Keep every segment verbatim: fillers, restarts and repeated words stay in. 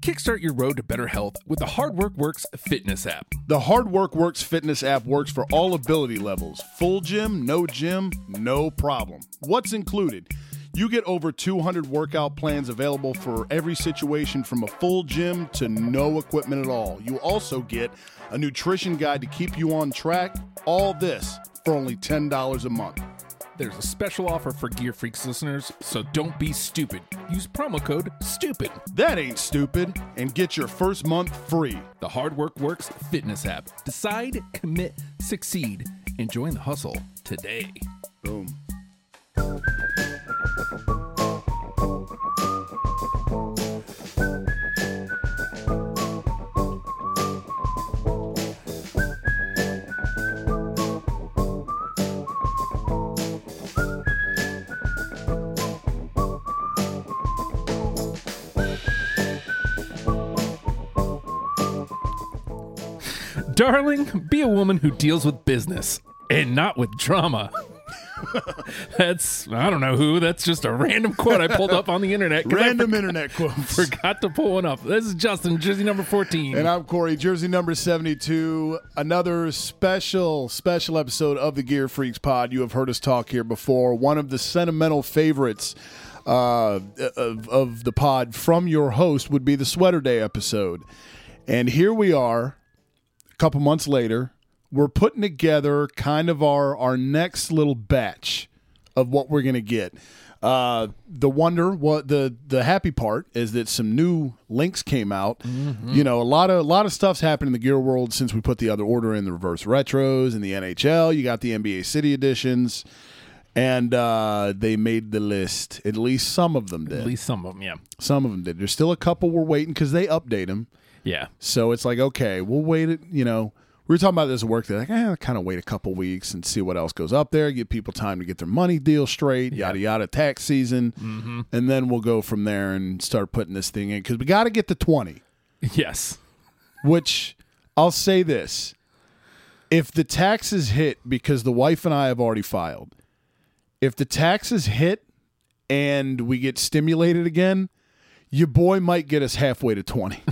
Kickstart your road to better health with the Hard Work Works fitness app. The Hard Work Works fitness app works for all ability levels. Full gym, no gym, no problem. What's included? You get over two hundred workout plans available for every situation from a full gym to no equipment at all. You also get a nutrition guide to keep you on track. All this for only ten dollars a month. There's a special offer for Gear Freaks listeners, so don't be stupid. Use promo code STUPID. That ain't stupid. And get your first month free. The Hard Work Works fitness app. Decide, commit, succeed, and join the hustle today. Boom. Darling, be a woman who deals with business and not with drama. That's, I don't know who, that's just a random quote I pulled up on the internet. Random I for- internet quotes. Forgot to pull one up. This is Justin, jersey number fourteen. And I'm Corey, jersey number seventy-two. Another special, special episode of the Gear Freaks pod. You have heard us talk here before. One of the sentimental favorites uh, of, of the pod from your host would be the Sweater Day episode. And here we are, a couple months later. We're putting together kind of our, our next little batch of what we're going to get. Uh, the wonder, what the the happy part is that some new links came out. Mm-hmm. You know, a lot of a lot of stuff's happened in the gear world since we put the other order in, the reverse retros and the N H L. You got the N B A City editions, and uh, they made the list. At least some of them did. At least some of them, yeah. Some of them did. There's still a couple we're waiting because they update them. Yeah. So it's like, okay, we'll wait it, you know. We were talking about this at work. They're like, eh, kind of wait a couple weeks and see what else goes up there, give people time to get their money deal straight, yeah. yada, yada, tax season. Mm-hmm. And then we'll go from there and start putting this thing in because we got to get to twenty. Yes. Which I'll say this. If the taxes hit, because the wife and I have already filed, if the taxes hit and we get stimulated again, your boy might get us halfway to twenty.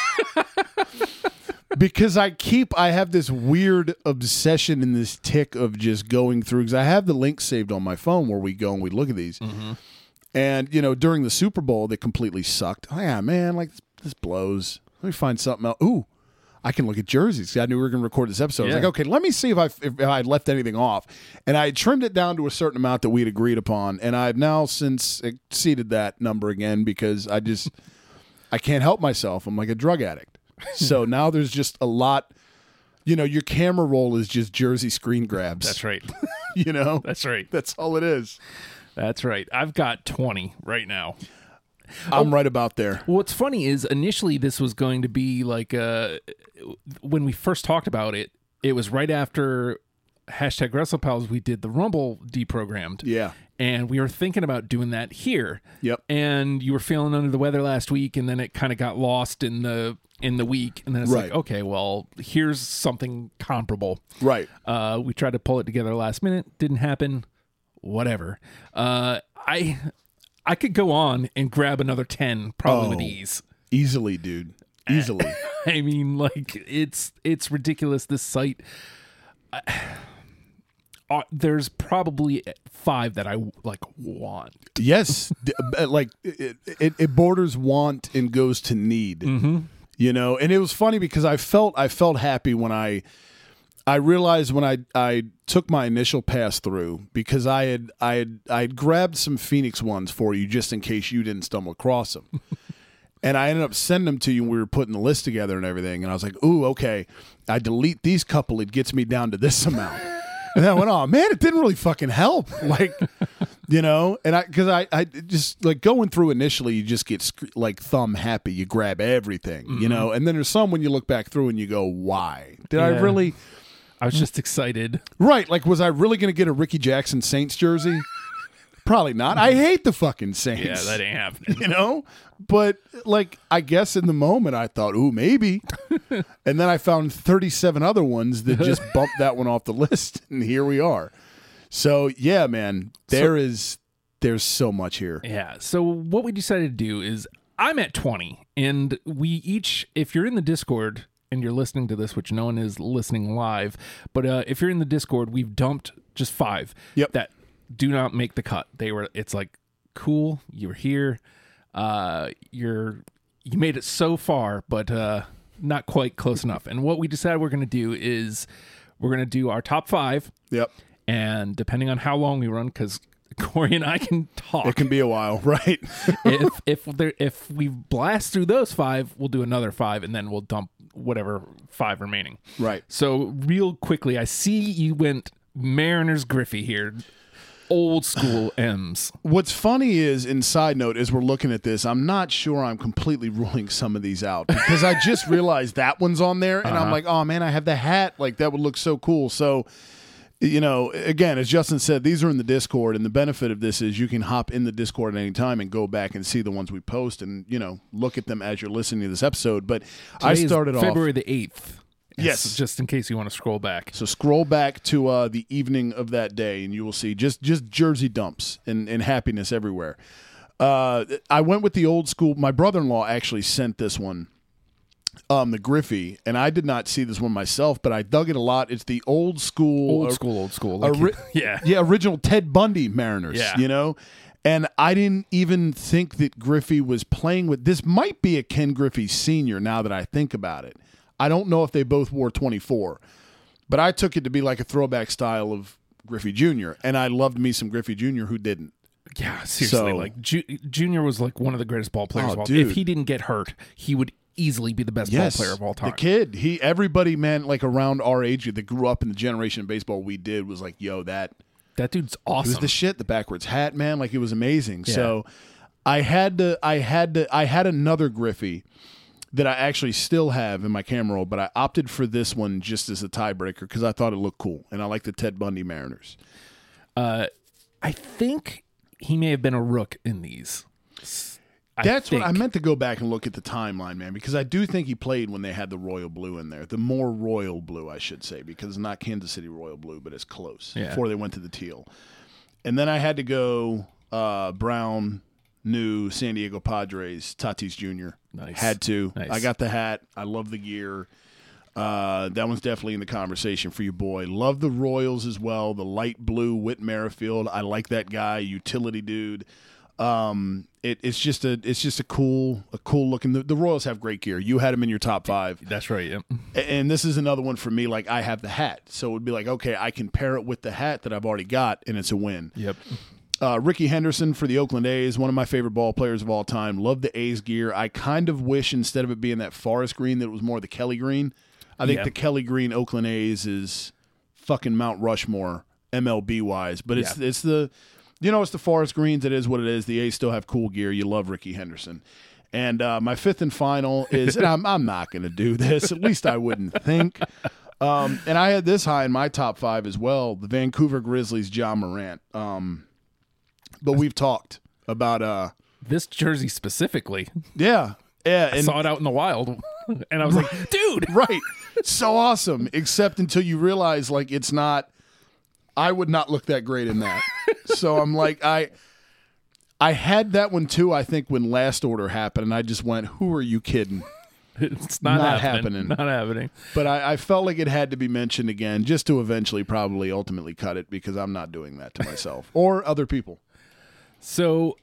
Because I keep, I have this weird obsession and this tick of just going through, because I have the link saved on my phone where we go and we look at these. Mm-hmm. And, you know, during the Super Bowl, they completely sucked. Oh, yeah, man, like, this, this blows. Let me find something else. Ooh, I can look at jerseys. I knew we were going to record this episode. Yeah. I was like, okay, let me see if I if I had left anything off. And I trimmed it down to a certain amount that we'd agreed upon. And I've now since exceeded that number again because I just, I can't help myself. I'm like a drug addict. So now there's just a lot, you know, your camera roll is just jersey screen grabs. That's right. You know? That's right. That's all it is. That's right. I've got twenty right now. I'm oh, right about there. What's funny is initially this was going to be like, uh, when we first talked about it, it was right after hashtag WrestlePals, we did the Rumble deprogrammed. Yeah. And we were thinking about doing that here. Yep. And you were feeling under the weather last week, and then it kind of got lost in the in the week. And then it's right. like, okay, well, here's something comparable. Right. Uh, we tried to pull it together last minute. Didn't happen. Whatever. Uh, I I could go on and grab another ten probably oh, with ease. Easily, dude. Easily. I mean, like, it's it's ridiculous. This site... I, Uh, there's probably five that I like want. Yes, like it, it, it borders want and goes to need. Mm-hmm. You know, and it was funny because I felt I felt happy when I I realized when I I took my initial pass through because I had I had I had grabbed some Phoenix ones for you just in case you didn't stumble across them. And I ended up sending them to you when we were putting the list together and everything. And I was like, ooh, okay, I delete these couple, it gets me down to this amount. And I went, oh, man, it didn't really fucking help. Like, you know, and I, because I, I just, like, going through initially, you just get, like, thumb happy. You grab everything, mm-hmm. you know, and then there's some when you look back through and you go, why? Did yeah. I really? I was just excited. Right. Like, was I really going to get a Ricky Jackson Saints jersey? Probably not. I hate the fucking Saints. Yeah, that ain't happening. You know? But, like, I guess in the moment I thought, ooh, maybe. And then I found thirty-seven other ones that just bumped that one off the list. And here we are. So, yeah, man, there so, is, there's so much here. Yeah. So what we decided to do is I'm at twenty, and we each, if you're in the Discord and you're listening to this, which no one is listening live, but uh, if you're in the Discord, we've dumped just five Yep. that do not make the cut. They were, it's like, cool, you were here, uh, you're, you made it so far, but uh, not quite close enough. And what we decided we're going to do is we're going to do our top five. Yep. And depending on how long we run, because Corey and I can talk. It can be a while, right? if if there if we blast through those five, we'll do another five, and then we'll dump whatever five remaining. Right. So real quickly, I see you went Mariners Griffey here, old school M's. What's funny is, in side note, as we're looking at this, I'm not sure I'm completely ruling some of these out because I just realized that one's on there, and Uh-huh. I'm like, oh man, I have the hat. Like that would look so cool. So. You know, again, as Justin said, these are in the Discord, and the benefit of this is you can hop in the Discord at any time and go back and see the ones we post and, you know, look at them as you're listening to this episode. But I Today is started off... February the eighth. Yes. Just in case you want to scroll back. So scroll back to uh, the evening of that day, and you will see just, just jersey dumps and, and happiness everywhere. Uh, I went with the old school. My brother-in-law actually sent this one. Um, the Griffey, and I did not see this one myself, but I dug it a lot. It's the old school, Old school, old school. Like, ori- yeah. yeah, original Ted Bundy Mariners. Yeah. You know, and I didn't even think that Griffey was playing with. This might be a Ken Griffey Senior. Now that I think about it, I don't know if they both wore twenty-four, but I took it to be like a throwback style of Griffey Junior, and I loved me some Griffey Junior Who didn't? Yeah, seriously. So- like Ju- Junior was like one of the greatest ball players Oh, of all. dude. If he didn't get hurt, he would easily be the best Yes, ball player of all time. The kid, he everybody man like around our age that grew up in the generation of baseball we did was like, yo, that That dude's it awesome. was the shit. The backwards hat, man, like it was amazing. So I had to, I had to, I had another Griffey that I actually still have in my camera roll, but I opted for this one just as a tiebreaker because I thought it looked cool, and I like the Ted Bundy Mariners. uh, I think he may have been a rook in these. I That's what I think. meant to go back and look at the timeline, man, because I do think he played when they had the royal blue in there, the more royal blue, I should say, because it's not Kansas City royal blue, but it's close Yeah. before they went to the teal. And then I had to go uh, brown, new San Diego Padres, Tatis Junior Nice. Had to. Nice. I got the hat. I love the gear. Uh, that one's definitely in the conversation for you, boy. Love the Royals as well. The light blue Whit Merrifield. I like that guy, utility dude. Um, it, it's just a it's just a cool a cool looking. The, the Royals have great gear. You had them in your top five, That's right. Yep. and this is another one for me. Like I have the hat, so it would be like, okay, I can pair it with the hat that I've already got, and it's a win. Yep. Uh, Ricky Henderson for the Oakland A's, one of my favorite ball players of all time. Love the A's gear. I kind of wish instead of it being that forest green, that it was more the Kelly green. I think Yeah. the Kelly green Oakland A's is fucking Mount Rushmore M L B wise, but it's Yeah. it's the you know it's the forest greens. It is what it is. The A's still have cool gear. You love Ricky Henderson. And uh, my fifth and final is, and I'm I'm not going to do this. At least I wouldn't think. Um, and I had this high in my top five as well. The Vancouver Grizzlies, John Morant. Um, but we've talked about uh, This jersey specifically, yeah, yeah, I and saw it out in the wild, and I was like, dude. right, so awesome. Except until you realize, like, it's not. I would not look that great in that. So I'm like, I, I had that one too. I think when Last Order happened, and I just went, "Who are you kidding?" It's not, Not happening. happening. Not happening. But I, I felt like it had to be mentioned again, just to eventually, probably, ultimately cut it because I'm not doing that to myself or other people. So,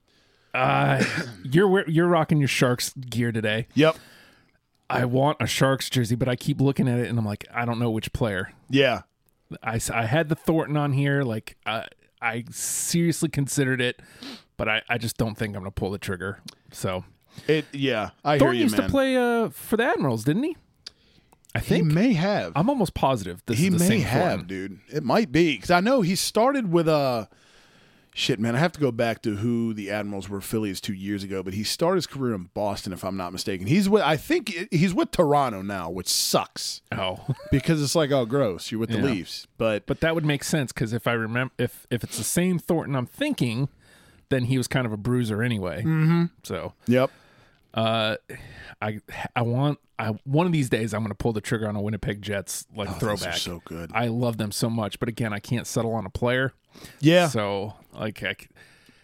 uh, you're wear- you're rocking your Sharks gear today. Yep. I want a Sharks jersey, but I keep looking at it and I'm like, I don't know which player. Yeah. I, s- I had the Thornton on here. Like, I, I seriously considered it, but I, I just don't think I'm going to pull the trigger. So, It. Yeah. I hear Thornton you, used man. to play uh, for the Admirals, didn't he? I he think. may have. I'm almost positive this he is the may same have, Thornton. dude. It might be because I know he started with a. Shit, man, I have to go back to who the Admirals were affiliates two years ago, but he started his career in Boston, if I'm not mistaken. He's with, I think he's with Toronto now, which sucks Oh, because it's like, oh, gross, you're with the Yeah. Leafs. But but that would make sense because if I remember, if if it's the same Thornton I'm thinking, then he was kind of a bruiser anyway. Mm-hmm. So, yep, uh, I I want I one of these days I'm going to pull the trigger on a Winnipeg Jets like Oh, those throwback. are so good. I love them so much, but again, I can't settle on a player. Yeah, So like, I, c-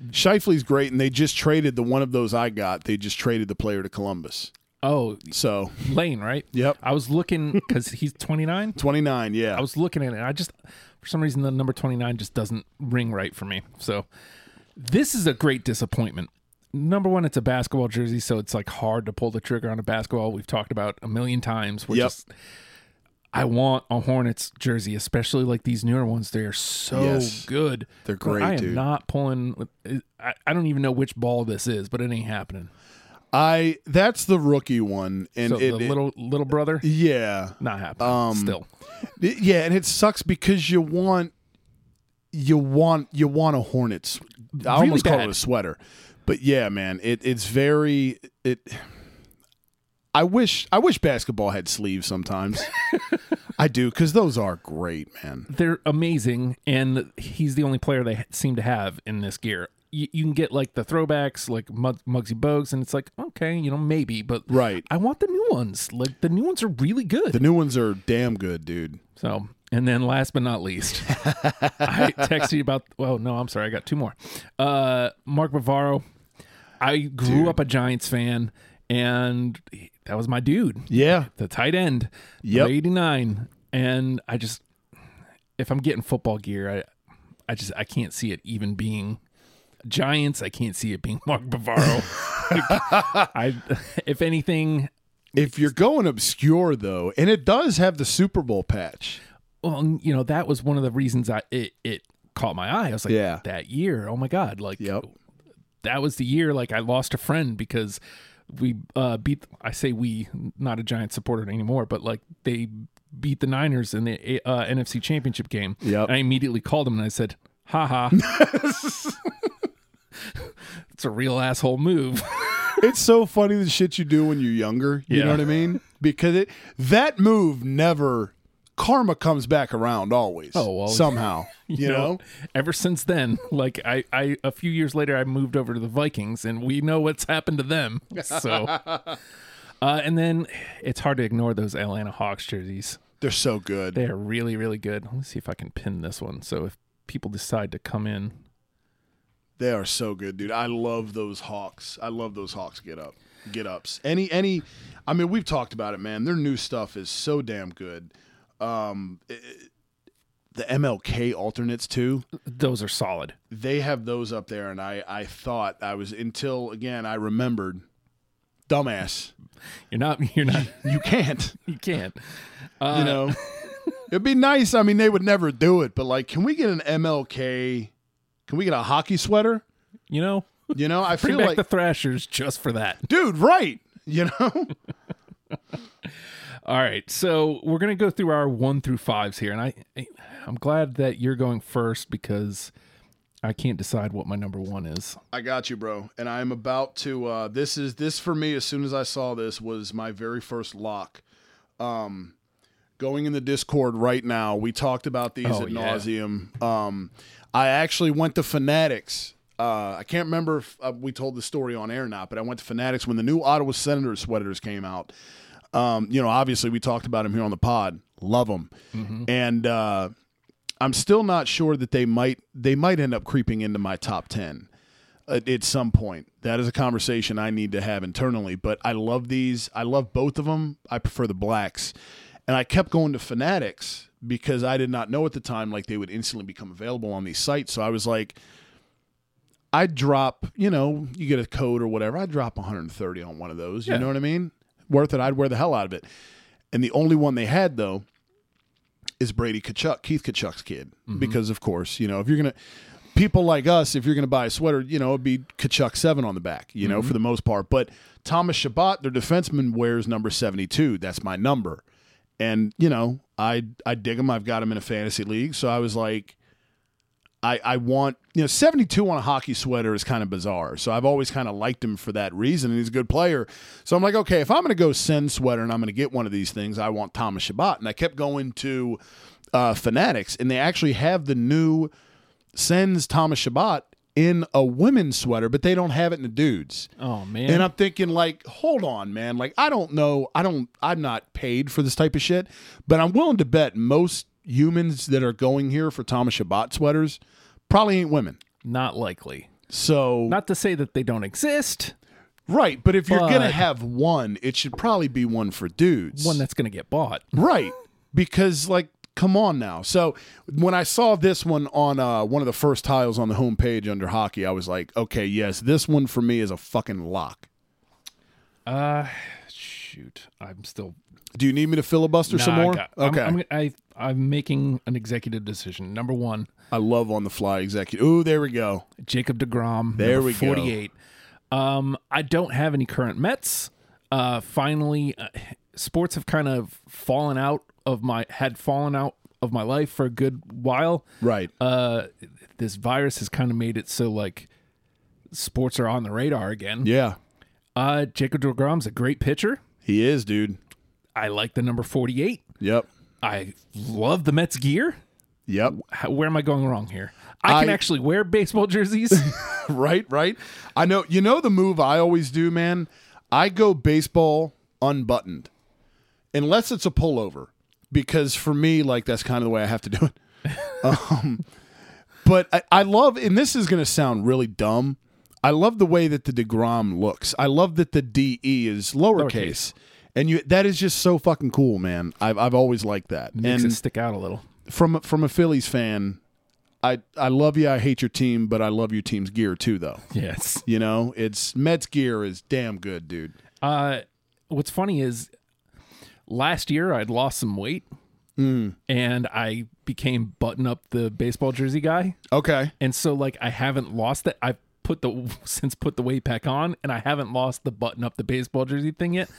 Shifley's great, and they just traded the one of those I got. They just traded the player to Columbus. Oh, so Lane, right? Yep. I was looking because he's twenty-nine. twenty-nine, yeah. I was looking at it. And I just, for some reason, the number twenty-nine just doesn't ring right for me. So this is a great disappointment. Number one, it's a basketball jersey, so it's like hard to pull the trigger on a basketball. We've talked about a million times. We're yep. just, I want a Hornets jersey, especially like these newer ones. They are so yes. good. They're great, but I am dude. not pulling. I, I don't even know which ball this is, but it ain't happening. I that's the rookie one, and so it, the it, little little brother, yeah, not happening. Um, Still, it, yeah, and it sucks because you want you want you want a Hornets. I really almost bad. call it a sweater, but yeah, man, it it's very it. I wish I wish basketball had sleeves sometimes. I do, because those are great, man. They're amazing, and he's the only player they seem to have in this gear. You, you can get like the throwbacks, like Mug, Muggsy Bogues, and it's like, okay, you know, maybe, but right. I want the new ones. Like the new ones are really good. The new ones are damn good, dude. So, and then last but not least, I texted you about. Well, no, I'm sorry, I got two more. Uh, Mark Bavaro. I grew Dude. up a Giants fan, and that was my dude. Yeah, The tight end. Yep. eighty-nine, and I just, if I'm getting football gear, I, I just I can't see it even being Giants. I can't see it being Mark Bavaro. Like, I, if anything, if you're going obscure though, and it does have the Super Bowl patch. well, you know, that was one of the reasons I it, it caught my eye. I was like, Yeah. that year, oh my god, like, Yep. that was the year. Like, I lost a friend because we uh, beat. I say we, not a Giants supporter anymore, but like they beat the Niners in the uh, N F C Championship game. Yep. And I immediately called him and I said, "Ha ha." It's a real asshole move. It's so funny the shit you do when you're younger. You Yeah. know what I mean? Because it that move never karma comes back around always. Oh, well, somehow. You, know? ever since then, like I, I, a few years later, I moved over to the Vikings, and we know what's happened to them. So, uh, and then it's hard to ignore those Atlanta Hawks jerseys. They're so good. They are really, really good. Let me see if I can pin this one. So if people decide to come in, They are so good, dude. I love those Hawks. I love those Hawks get up, get ups. Any, any. I mean, we've talked about it, man. Their new stuff is so damn good. Um, it, the M L K alternates too. those are solid. They have those up there, and I, I thought I was until again I remembered, dumbass. You're not. You're not. You can't. You can't. Uh, You know, it'd be nice. I mean, they would never do it, but like, can we get an M L K? Can we get a hockey sweater? You know. You know, I Bring feel back like, the Thrashers just for that. dude, right? You know, All right, so we're gonna go through our one through fives here, and I, I'm glad that you're going first because I can't decide what my number one is. I got you, bro. And I'm about to. Uh, this is this for me. As soon as I saw this, was my very first lock. Um, going in the Discord right now, we talked about these Oh, ad yeah. nauseum. Um, I actually went to Fanatics. Uh, I can't remember if uh, we told the story on air or not, but I went to Fanatics when the new Ottawa Senators sweaters came out. Um, you know, obviously we talked about them here on the pod. Love them, Mm-hmm. and uh, I'm still not sure that they might they might end up creeping into my top ten at, at some point. That is a conversation I need to have internally. But I love these. I love both of them. I prefer the blacks, and I kept going to Fanatics because I did not know at the time like they would instantly become available on these sites. So I was like, I'd drop, you know, you get a code or whatever. I'd drop one hundred thirty on one of those. You Yeah. know what I mean? Worth it. I'd wear the hell out of it. And the only one they had, though, is Brady Kachuk, Keith Kachuk's kid. Mm-hmm. Because, of course, you know, if you're going to, people like us, if you're going to buy a sweater, you know, it'd be Kachuk seven on the back, you know, Mm-hmm. for the most part. But Thomas Shabbat, their defenseman, wears number seventy-two. That's my number. And, you know, I I dig him. I've got him in a fantasy league. So I was like, I, I want, you know, seventy-two on a hockey sweater is kind of bizarre. So I've always kind of liked him for that reason, and he's a good player. So I'm like, okay, if I'm going to go send sweater and I'm going to get one of these things, I want Thomas Shabbat. And I kept going to uh, Fanatics, and they actually have the new Sens Thomas Shabbat in a women's sweater, but they don't have it in the dudes. Oh man! And I'm thinking, like, hold on, man. Like, I don't know. I don't, I'm not paid for this type of shit, but I'm willing to bet most humans that are going here for Thomas Shabbat sweaters probably ain't women. Not likely. So Not to say that they don't exist. right, but if you're gonna But- have one, it should probably be one for dudes. One that's going to get bought. Right. Because, like, come on now. So when I saw this one on uh, one of the first tiles on the homepage under hockey, I was like, okay, yes, this one for me is a fucking lock. Uh, shoot. I'm still... Do you need me to filibuster Nah, some I more? got- I'm- okay. I'm, I, I'm making an executive decision. Number one, I love on the fly executive. Ooh, there we go. Jacob deGrom. There number we go. forty-eight. Um, I don't have any current Mets. Uh, finally, uh, sports have kind of fallen out of my had fallen out of my life for a good while. Right. Uh, this virus has kind of made it so like sports are on the radar again. Yeah. Uh, Jacob deGrom's a great pitcher. He is, dude. I like the number forty-eight. Yep. I love the Mets gear. Yep. How, where am I going wrong here? I can I- actually wear baseball jerseys. right, right. I know. You know the move I always do, man? I go baseball unbuttoned. Unless it's a pullover. Because for me, like, that's kind of the way I have to do it. um, but I, I love, and this is going to sound really dumb, I love the way that the DeGrom looks. I love that the D E is lowercase. Lowercase. And you that is just so fucking cool, man. I've, I've always liked that. Makes and it stick out a little. from, from a Phillies fan, I, I love you, I hate your team, but I love your team's gear too, though. Yes. You know, it's Mets gear is damn good, dude. Uh, what's funny is last year I'd lost some weight Mm. and I became button up the baseball jersey guy. Okay. And so like I haven't lost that. I've put the since put the weight back on and I haven't lost the button up the baseball jersey thing yet.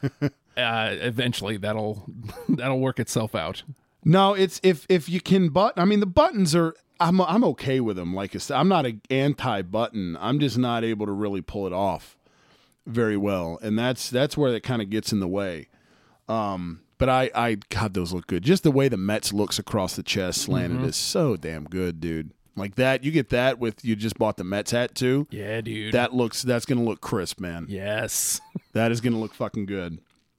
uh, eventually that'll that'll work itself out. No, it's if if you can button. I mean, the buttons are. I'm I'm okay with them. Like I said, I'm not an anti-button. I'm just not able to really pull it off very well, and that's that's where it kind of gets in the way. Um, but I I God, those look good. Just the way the Mets looks across the chest slanted Mm-hmm. is so damn good, dude. Like that, you get that with you just bought the Mets hat too. Yeah, dude. That looks that's gonna look crisp, man. yes. That is gonna look fucking good.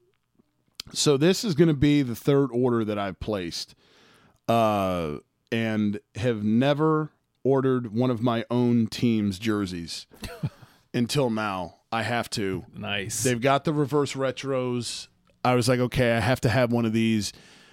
So this is going to be the third order that I've placed, uh, and have never ordered one of my own team's jerseys until now. I have to. Nice. They've got the reverse retros. I was like, okay, I have to have one of these.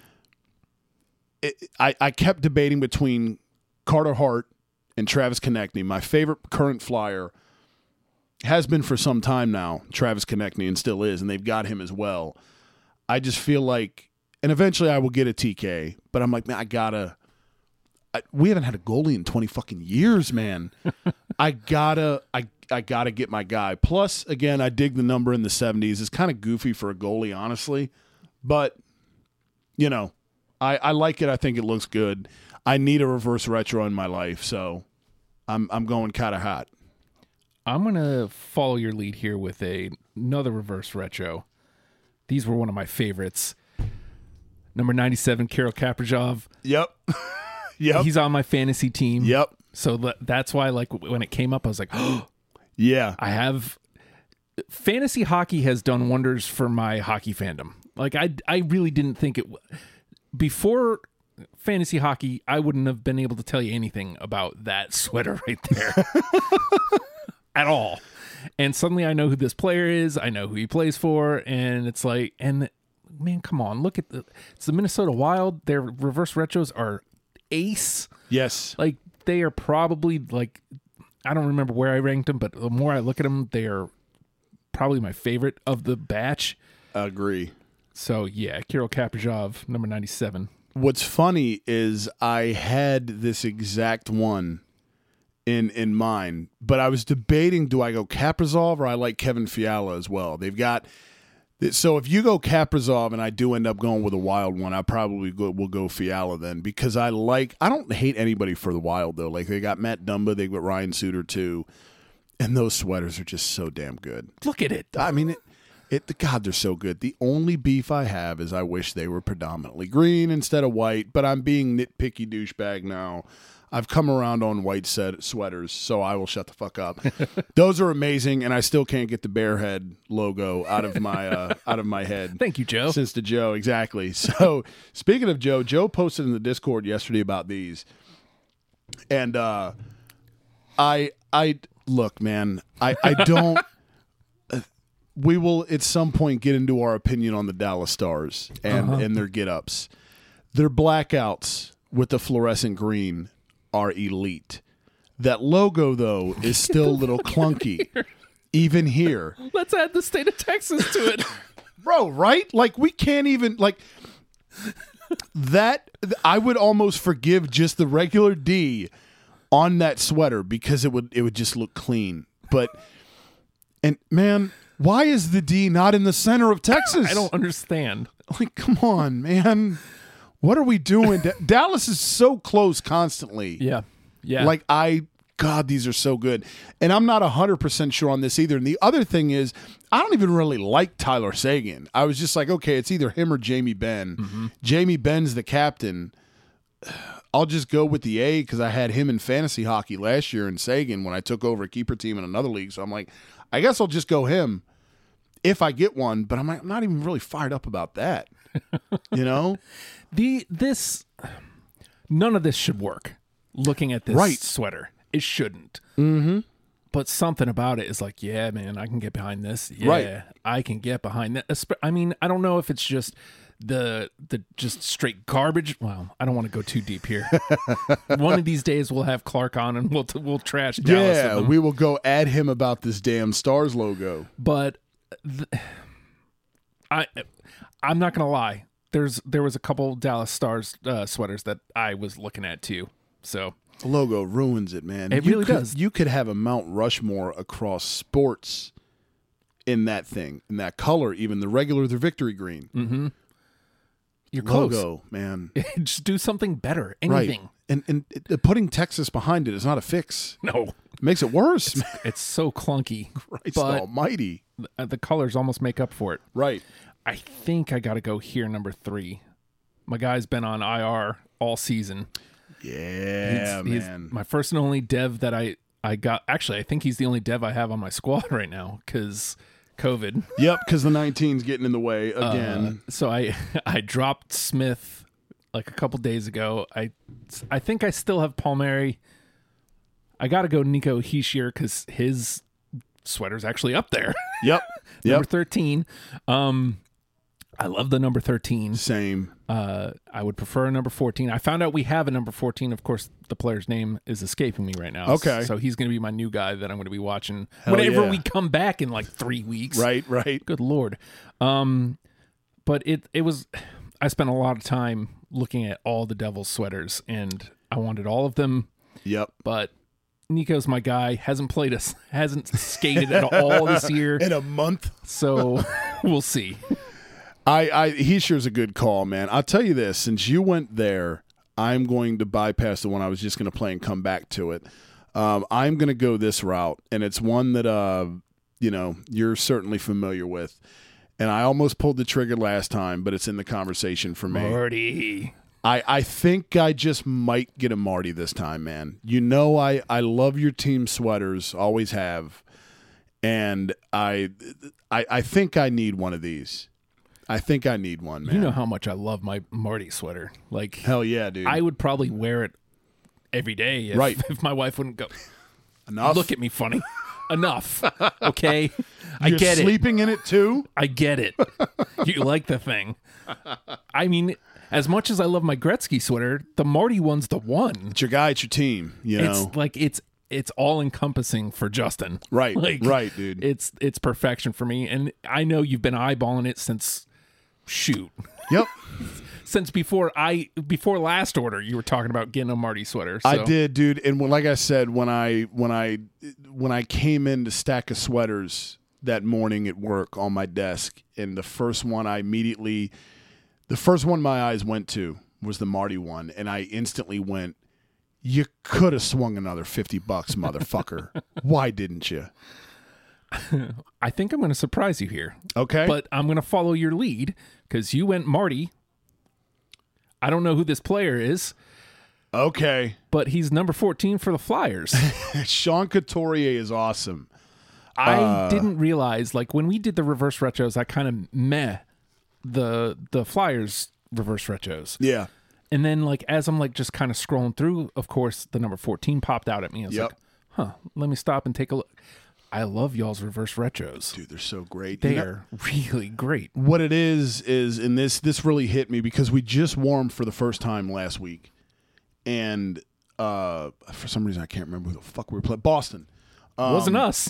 It, I, I kept debating between Carter Hart and Travis Konechny. My favorite current Flyer has been for some time now, Travis Konechny, and still is, and they've got him as well. I just feel like, and eventually I will get a T K, but I'm like, man, I gotta. I, we haven't had a goalie in twenty fucking years, man. I gotta, I, I gotta get my guy. Plus, again, I dig the number in the seventies. It's kind of goofy for a goalie, honestly, but you know, I, I like it. I think it looks good. I need a reverse retro in my life, so I'm, I'm going kind of hot. I'm going to follow your lead here with a, another reverse retro. These were one of my favorites. Number ninety-seven, Kirill Kaprizov. Yep. yep. He's on my fantasy team. Yep. So th- that's why, like, when it came up, I was like, oh, Yeah. I have. Fantasy hockey has done wonders for my hockey fandom. Like, I, I really didn't think it. W- Before fantasy hockey, I wouldn't have been able to tell you anything about that sweater right there at all. And suddenly I know who this player is. I know who he plays for. And it's like, and man, come on. Look at the, it's the Minnesota Wild. Their reverse retros are ace. Yes. Like, they are probably like, I don't remember where I ranked them, but the more I look at them, they are probably my favorite of the batch. Agree. So yeah, Kirill Kaprizov, number ninety-seven. What's funny is I had this exact one in in mind, but I was debating, do I go Kaprizov or I like Kevin Fiala as well? They've got so if you go Kaprizov and I do end up going with a Wild one, I probably go, will go Fiala then, because I like I don't hate anybody for the Wild though. Like they got Matt Dumba, they got Ryan Suter too, and those sweaters are just so damn good. Look at it. I mean it. It, God, they're so good. The only beef I have is I wish they were predominantly green instead of white, but I'm being nitpicky douchebag now. I've come around on white set sweaters, so I will shut the fuck up. Those are amazing, and I still can't get the Bearhead logo out of my uh, out of my head. Thank you, Joe. Since the Joe, exactly. So speaking of Joe, Joe posted in the Discord yesterday about these, and uh, I I look, man, I, I don't. uh, we will at some point get into our opinion on the Dallas Stars and, Uh-huh. and their get-ups. Their blackouts with the fluorescent green are elite. That logo, though, is still a little clunky, even here. Let's add the state of Texas to it. Bro, right? Like, we can't even, like, that, I would almost forgive just the regular D on that sweater because it would it would just look clean. But, and man, why is the D not in the center of Texas? I don't understand. Like, come on, man. What are we doing? Da- Dallas is so close constantly. Yeah. Yeah. Like, I, God, these are so good. And I'm not one hundred percent sure on this either. And the other thing is, I don't even really like Tyler Seguin. I was just like, okay, it's either him or Jamie Benn. Mm-hmm. Jamie Benn's the captain. I'll just go with the A because I had him in fantasy hockey last year and Seguin when I took over a keeper team in another league. So I'm like, I guess I'll just go him if I get one. But I'm like, I'm not even really fired up about that. You know? The this none of this should work. Looking at this Right. sweater, it shouldn't. Mm-hmm. But something about it is like, yeah, man, I can get behind this. Yeah, Right. I can get behind that. Espe- I mean, I don't know if it's just the the just straight garbage. Well, I don't want to go too deep here. One of these days we'll have Clark on and we'll we'll trash Dallas. Yeah, with him. we will go at him about this damn Stars logo. But th- I I'm not gonna lie. There's there was a couple Dallas Stars uh, sweaters that I was looking at too. So The logo ruins it, man. It You really could- does. You could have a Mount Rushmore across sports in that thing, in that color, even the regular, the victory green. mm-hmm. You're close. Logo, man. Just do something better. Right. Anything. And, and it, putting Texas behind it is not a fix. No. It makes it worse. man. It's so clunky. Christ but almighty. the, the colors almost make up for it. Right. I think I got to go here, number three. My guy's been on I R all season. Yeah, He's- he's man. my first and only dev that I, I got. Actually, I think he's the only dev I have on my squad right now because COVID. Yep, because the nineteen's getting in the way again. Uh, so I I dropped Smith like a couple days ago. I I think I still have Palmieri. I got to go Nico Hischier because his sweater's actually up there. yep. Number Yep. thirteen. Um, I love the number thirteen. Same. Uh, I would prefer a number fourteen. I found out we have a number fourteen. Of course, the player's name is escaping me right now. Okay. So he's going to be my new guy that I'm going to be watching Hell whenever yeah. we come back in like three weeks. Right, right. Good Lord. Um, but it, it was, I spent a lot of time looking at all the Devils sweaters and I wanted all of them, Yep. but Nico's my guy. Hasn't played us, hasn't skated at all this year. In a month. So we'll see. I, I he sure's a good call, man. I'll tell you this, since you went there, I'm going to bypass the one I was just going to play and come back to it. Um, I'm going to go this route, and it's one that uh, you know, you're certainly familiar with. And I almost pulled the trigger last time, but it's in the conversation for me. Marty. I, I think I just might get a Marty this time, man. You know I, I love your team sweaters, always have. And I I I think I need one of these. I think I need one, man. You know how much I love my Marty sweater. Like, Hell yeah, dude. I would probably wear it every day if, Right. if my wife wouldn't go, Enough. look at me funny. Enough. Okay? I You're get it. sleeping in it too? I get it. You like the thing. I mean, as much as I love my Gretzky sweater, the Marty one's the one. It's your guy, it's your team, you know. It's like it's it's all encompassing for Justin. Right, Like, right, dude. It's it's perfection for me. And I know you've been eyeballing it since shoot. Yep. Since before I before last order, you were talking about getting a Marty sweater. So. I did, dude. And when, like I said, when I when I when I came in to stack of sweaters that morning at work on my desk, and the first one I immediately, the first one my eyes went to was the Marty one, and I instantly went, "You could have swung another fifty bucks, motherfucker. Why didn't you?" I think I'm going to surprise you here, Okay, but I'm going to follow your lead because you went Marty. I don't know who this player is, okay. but he's number fourteen for the Flyers. Sean Couturier is awesome. I Uh, didn't realize, like, when we did the reverse retros, I kind of meh the the Flyers reverse retros. Yeah, And then, like, as I'm, like, just kind of scrolling through, of course, the number fourteen popped out at me. I was Yep. like, huh, let me stop and take a look. I love y'all's reverse retros. Dude, they're so great. They You know, are really great. what it is is, and this this really hit me because we just warmed for the first time last week, and uh, for some reason I can't remember who the fuck we were playing. Boston. Um, Wasn't us.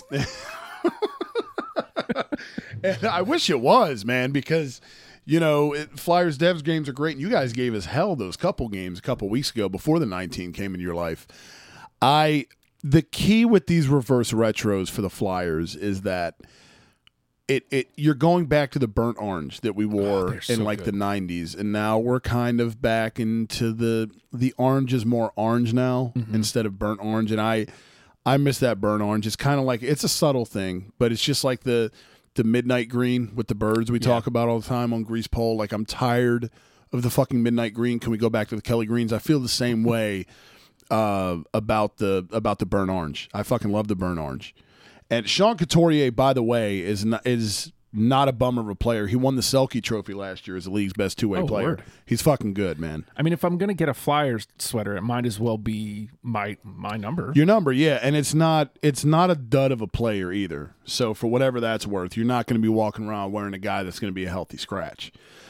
And I wish it was, man, because, you know, it, Flyers Devs games are great, and you guys gave us hell those couple games a couple weeks ago before the nineteen came into your life. I the key with these reverse retros for the Flyers is that it it you're going back to the burnt orange that we wore Oh, they're in so like good. the nineties, and now we're kind of back into the the orange is more orange now Mm-hmm. instead of burnt orange, and I I miss that burnt orange. It's kind of like it's a subtle thing, but it's just like the the midnight green with the birds we talk about all the time on Grease Pole. Like, I'm tired of the fucking midnight green. Can we go back to the Kelly Greens? I feel the same way uh, about the about the burnt orange. I fucking love the burnt orange. And Sean Couturier, by the way, is not, is not a bummer of a player. He won the Selke Trophy last year as the league's best two-way Oh, player. word. He's fucking good, man. I mean, if I'm gonna get a Flyers sweater, it might as well be my my number. Your number, yeah, and it's not it's not a dud of a player either. So for whatever that's worth, you're not going to be walking around wearing a guy that's going to be a healthy scratch.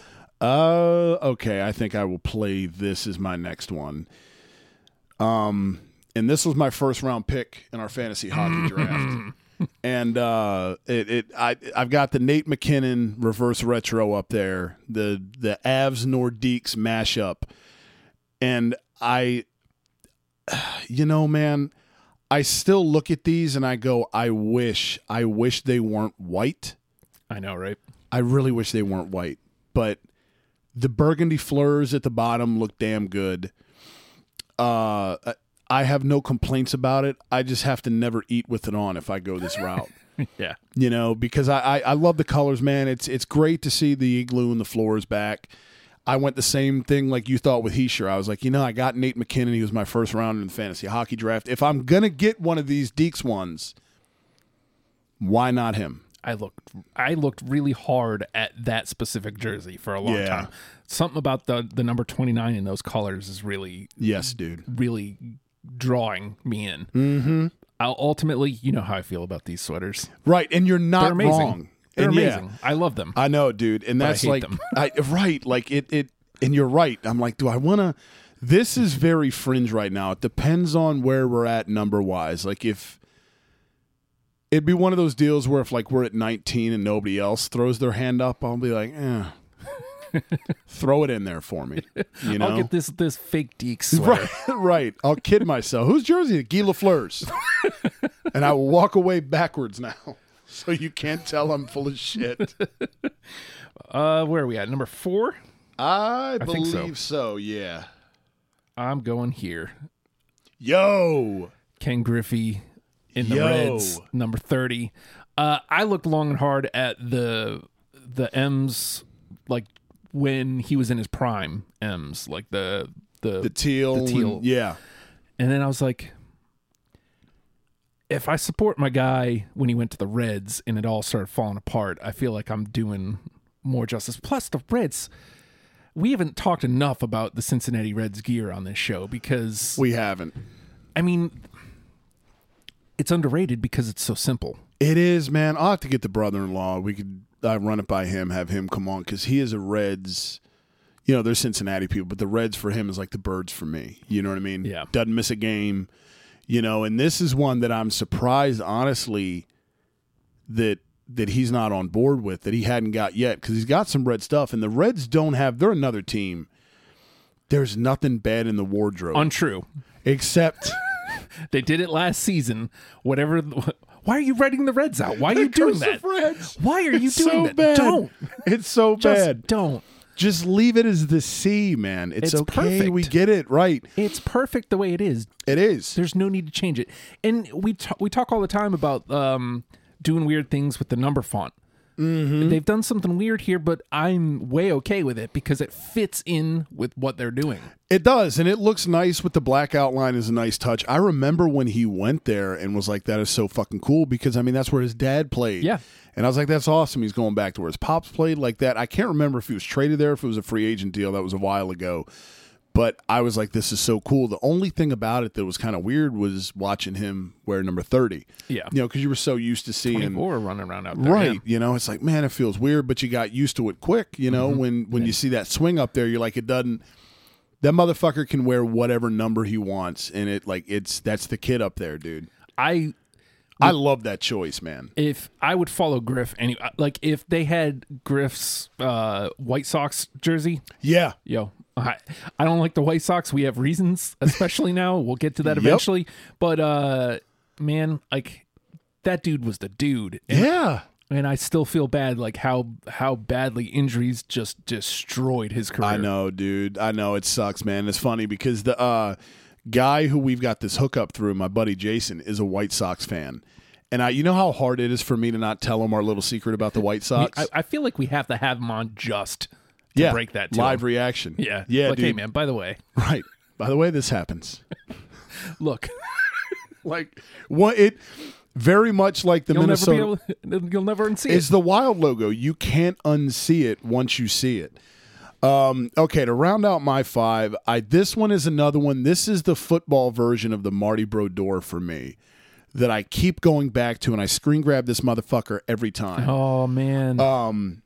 Uh, okay, I think I will play this as my next one. Um, and this was my first round pick in our fantasy hockey draft. And uh, it, it I I've got the Nate McKinnon reverse retro up there, the the Avs Nordiques mashup, and I, you know, man, I still look at these and I go, I wish, I wish they weren't white. I know, right? I really wish they weren't white, but the burgundy fleurs at the bottom look damn good. Uh. I have no complaints about it. I just have to never eat with it on if I go this route. Yeah. You know, because I, I, I love the colors, man. It's it's great to see the igloo and the floors back. I went the same thing like you thought with Heischer. I was like, you know, I got Nate McKinnon. He was my first round in the fantasy hockey draft. If I'm going to get one of these Deeks ones, why not him? I looked I looked really hard at that specific jersey for a long Yeah. time. Something about the the number twenty-nine in those colors is really Yes, dude. really drawing me in. Mm-hmm. I'll, ultimately, you know how I feel about these sweaters. Right, and you're not They're amazing. wrong. They're And yeah, amazing. I love them. I know, dude, and But I that's hate like, them. I, right, like it, it, and you're right. I'm like, do I want to? This is very fringe right now. It depends on where we're at number wise. Like if it'd be one of those deals where if like we're at nineteen and nobody else throws their hand up, I'll be like, eh. Throw it in there for me. You know, I'll get this this fake Deke sweater. right, right. I'll kid myself. Whose jersey? Guy Lafleur's. And I will walk away backwards now, so you can't tell I'm full of shit. Uh, where are we at? Number four? I, I think believe so. so. Yeah. I'm going here. Yo. Ken Griffey in the Yo. Reds, number thirty. Uh, I looked long and hard at the the M's, like when he was in his prime. M's, like the the The teal. the teal. and- yeah. And then I was like, if I support my guy when he went to the Reds and it all started falling apart, I feel like I'm doing more justice. Plus, the Reds, we haven't talked enough about the Cincinnati Reds gear on this show because, We haven't. I mean, it's underrated because it's so simple. It is, man. I'll have to get the brother-in-law. We could uh, run it by him, have him come on, because he is a Reds. You know, they're Cincinnati people, but the Reds for him is like the birds for me. You know what I mean? Yeah. Doesn't miss a game. You know, and this is one that I'm surprised, honestly, that that he's not on board with, that he hadn't got yet, because he's got some Red stuff, and the Reds don't have. They're another team. There's nothing bad in the wardrobe, Untrue. except They did it last season. Whatever. Why are you writing the Reds out? Why are you doing that? Cursive Reds. Why are you It's doing so that? bad. Don't. It's so Just bad. don't. Just leave it as the C, man. It's, It's okay. perfect. We get it. Right. It's perfect the way it is. It is. There's no need to change it. And we t- we talk all the time about um, doing weird things with the number font. Mm-hmm. They've done something weird here, but I'm way okay with it because it fits in with what they're doing. It does, and it looks nice with the black outline is a nice touch. I remember when he went there and was like, that is so fucking cool, because, I mean, that's where his dad played. Yeah. And I was like, that's awesome. He's going back to where his pops played like that. I can't remember if he was traded there, if it was a free agent deal. That was a while ago. But I was like, this is so cool. The only thing about it that was kind of weird was watching him wear number thirty. Yeah. You know, because you were so used to seeing twenty-four running around out there. right. Yeah. You know, it's like, man, it feels weird, but you got used to it quick. You know, mm-hmm. when when yeah. you see that swing up there, you're like, it doesn't. That motherfucker can wear whatever number he wants, and it like it's that's the kid up there, dude. I. I love that choice, man. If I would follow Griff, any like if they had Griff's uh, White Sox jersey, yeah, yo, I, I don't like the White Sox. We have reasons, especially now. We'll get to that yep. eventually. But uh, man, like that dude was the dude. And, yeah, and I still feel bad, like how how badly injuries just destroyed his career. I know, dude. I know it sucks, man. It's funny because the. Uh, guy who we've got this hookup through, my buddy Jason, is a White Sox fan. And I, you know how hard it is for me to not tell him our little secret about the White Sox? I, I feel like we have to have him on just to yeah, break that to live him. reaction. Yeah. Yeah, like, dude. Hey, man, by the way. Right. By the way, this happens. Look. like, what it... Very much like the you'll Minnesota... Never be able to, you'll never unsee it. It's the Wild logo. You can't unsee it once you see it. Um, okay, to round out my five, I this one is another one. This is the football version of the Marty Brodeur for me that I keep going back to, and I screen grab this motherfucker every time. Oh, man. Um,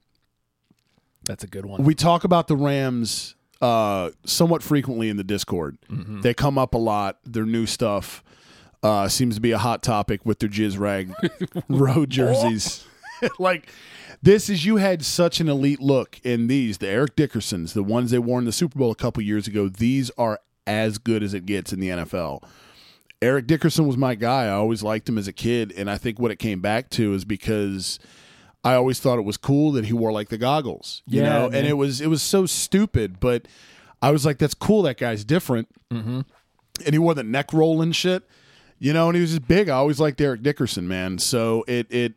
That's a good one. We talk about the Rams uh, somewhat frequently in the Discord. Mm-hmm. They come up a lot. Their new stuff uh, seems to be a hot topic with their jizz rag road jerseys. like... This is, you had such an elite look in these, the Eric Dickersons, the ones they wore in the Super Bowl a couple years ago. These are as good as it gets in the N F L. Eric Dickerson was my guy. I always liked him as a kid, and I think what it came back to is because I always thought it was cool that he wore like the goggles, you yeah, know, man. and it was it was so stupid, but I was like, that's cool. That guy's different, mm-hmm. and he wore the neck roll and shit, you know, and he was just big. I always liked Eric Dickerson, man. So it it.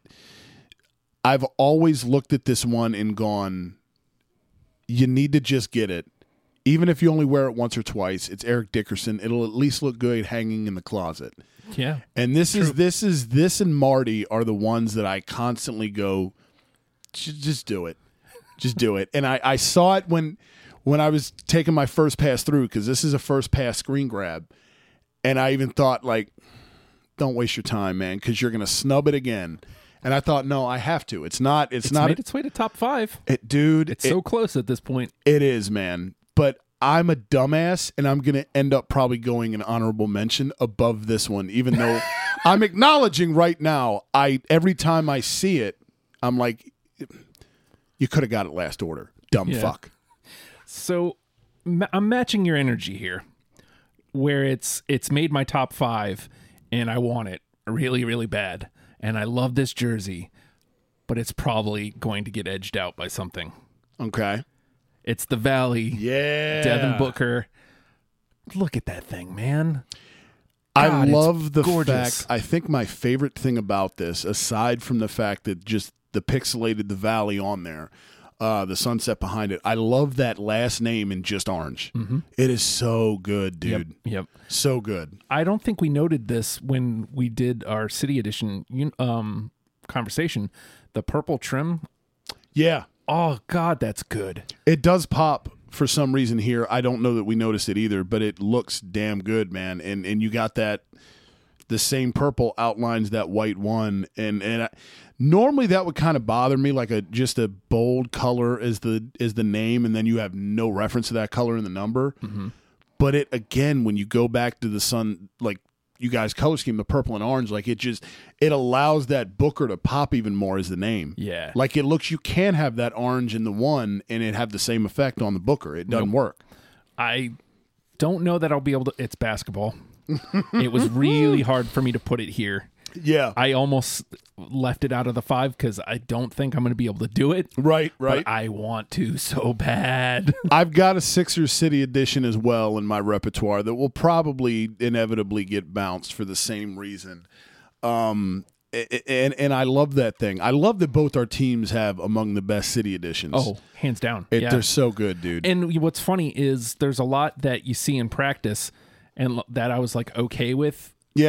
I've always looked at this one and gone, you need to just get it. Even if you only wear it once or twice, it's Eric Dickerson. It'll at least look good hanging in the closet. Yeah. And this true. is this is this and Marty are the ones that I constantly go, just do it. Just do it. And I, I saw it when when I was taking my first pass through, because this is a first pass screen grab. And I even thought, like, don't waste your time, man, because you're going to snub it again. And I thought, no, I have to. It's not. It's, it's not. made its way to top five. It, dude, it's it, so close at this point. It is, man. But I'm a dumbass, and I'm going to end up probably going an honorable mention above this one, even though I'm acknowledging right now. I every time I see it, I'm like, you could have got it last order, dumb yeah. fuck. So ma- I'm matching your energy here, where it's it's made my top five, and I want it really, really bad. And I love this jersey, but it's probably going to get edged out by something. Okay. It's the Valley. Yeah. Devin Booker. Look at that thing, man. I God, love the gorgeous. fact, I think my favorite thing about this, aside from the fact that just the pixelated the Valley on there, uh, the sunset behind it, I love that last name in just orange. Mm-hmm. It is so good, dude. Yep, yep. So good. I don't think we noted this when we did our City Edition um, conversation. The purple trim. Yeah. Oh, God, that's good. It does pop for some reason here. I don't know that we noticed it either, but it looks damn good, man. And and you got that, the same purple outlines that white one. And and I, normally that would kind of bother me, like a just a bold color is the is the name, and then you have no reference to that color in the number. Mm-hmm. But it again, when you go back to the sun, like you guys' color scheme, the purple and orange, like it just it allows that Booker to pop even more as the name. Yeah, like it looks. You can have that orange in the one and it have the same effect on the Booker. It doesn't nope. work. I don't know that I'll be able to. It's basketball. It was really hard for me to put it here. Yeah. I almost left it out of the five because I don't think I'm going to be able to do it. Right, right. But I want to so bad. I've got a Sixers City edition as well in my repertoire that will probably inevitably get bounced for the same reason. Um, and and I love that thing. I love that both our teams have among the best City editions. Oh, hands down. It, yeah. They're so good, dude. And what's funny is there's a lot that you see in practice and that I was like okay with. Yeah.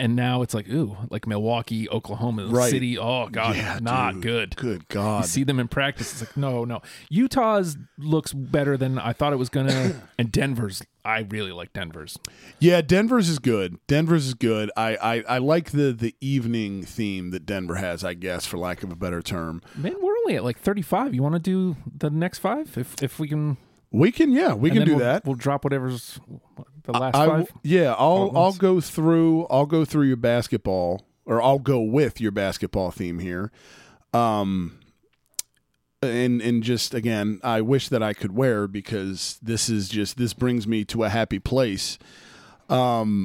and now it's like, ooh, like Milwaukee, Oklahoma Right. City. Oh God, Yeah, not dude. good. Good God. You see them in practice. It's like, no, no. Utah's looks better than I thought it was gonna, and Denver's. I really like Denver's. Yeah, Denver's is good. Denver's is good. I, I, I like the the evening theme that Denver has, I guess, for lack of a better term. Man, we're only at like thirty-five. You want to do the next five? If if we can, We can, yeah, we and can then do we'll, that. We'll drop whatever's the last I, five. yeah, I'll at I'll once. go through I'll go through your basketball, or I'll go with your basketball theme here. Um, and and just again, I wish that I could wear, because this is just this brings me to a happy place. Um,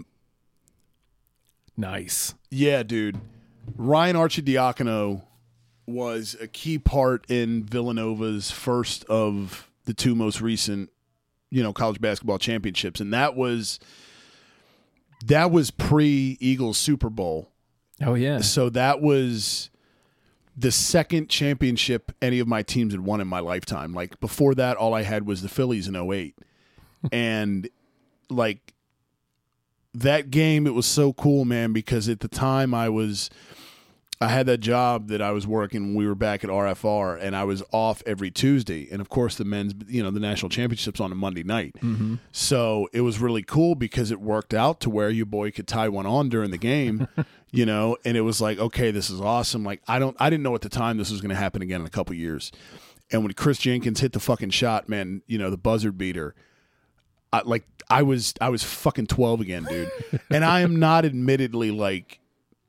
Nice. yeah, dude, Ryan Arcidiacono was a key part in Villanova's first of the two most recent, you know, college basketball championships, and that was that was pre Eagles Super Bowl. Oh yeah. So that was the second championship any of my teams had won in my lifetime. Like before that, all I had was the Phillies in oh eight. And like that game, it was so cool, man, because at the time I was I had that job that I was working when we were back at R F R, and I was off every Tuesday. And of course the men's, you know, the national championships on a Monday night. Mm-hmm. So it was really cool because it worked out to where your boy could tie one on during the game, you know, and it was like, okay, this is awesome. Like I don't, I didn't know at the time this was going to happen again in a couple years. And when Chris Jenkins hit the fucking shot, man, you know, the buzzard beater, I, like I was, I was fucking twelve again, dude. And I am not admittedly like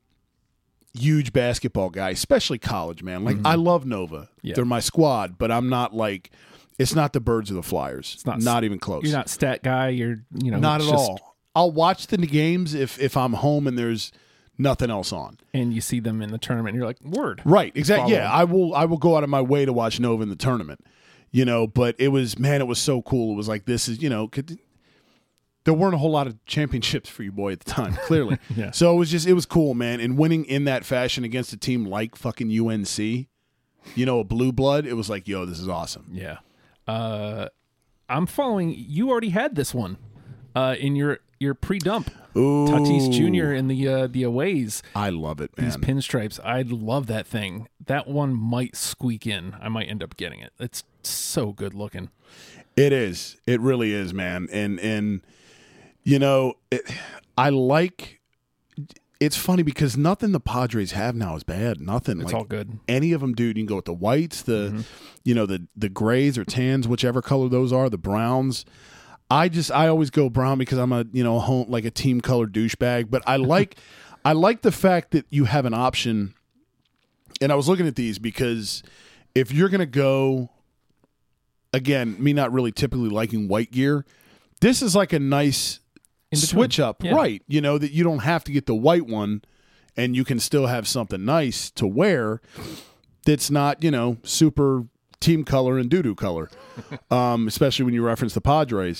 huge basketball guy, especially college, man. Like I love Nova. Yeah. They're my squad, but I'm not like, it's not the Birds or the Flyers. It's not- not even close. You're not stat guy. You're you know Not at just- all. I'll watch the games if if I'm home and there's nothing else on. And you see them in the tournament, and you're like, word. Right. Exactly. Follow Yeah. I will I will go out of my way to watch Nova in the tournament. You know, but it was, man, it was so cool. It was like, this is, you know, could, there weren't a whole lot of championships for your boy at the time, clearly. Yeah. So it was just, it was cool, man. And winning in that fashion against a team like fucking U N C, you know, a blue blood, it was like, yo, this is awesome. Yeah. Uh, I'm following. You already had this one uh, in your your pre-dump. Ooh. Tatis Junior in the uh, the aways. I love it, man. These pinstripes. I love that thing. That one might squeak in. I might end up getting it. It's so good looking. It is. It really is, man. And and you know, it, I like. It's funny because nothing the Padres have now is bad. Nothing. It's like all good. Any of them, dude. You can go with the whites, the, Mm-hmm. you know, the the grays or tans, whichever color those are. The browns. I just I always go brown because I'm a you know home like a team color douchebag. But I like I like the fact that you have an option. And I was looking at these because if you're gonna go, again, me not really typically liking white gear, this is like a nice In between. switch up, Yeah. right? You know, that you don't have to get the white one and you can still have something nice to wear that's not, you know, super team color and doo-doo color, um, especially when you reference the Padres.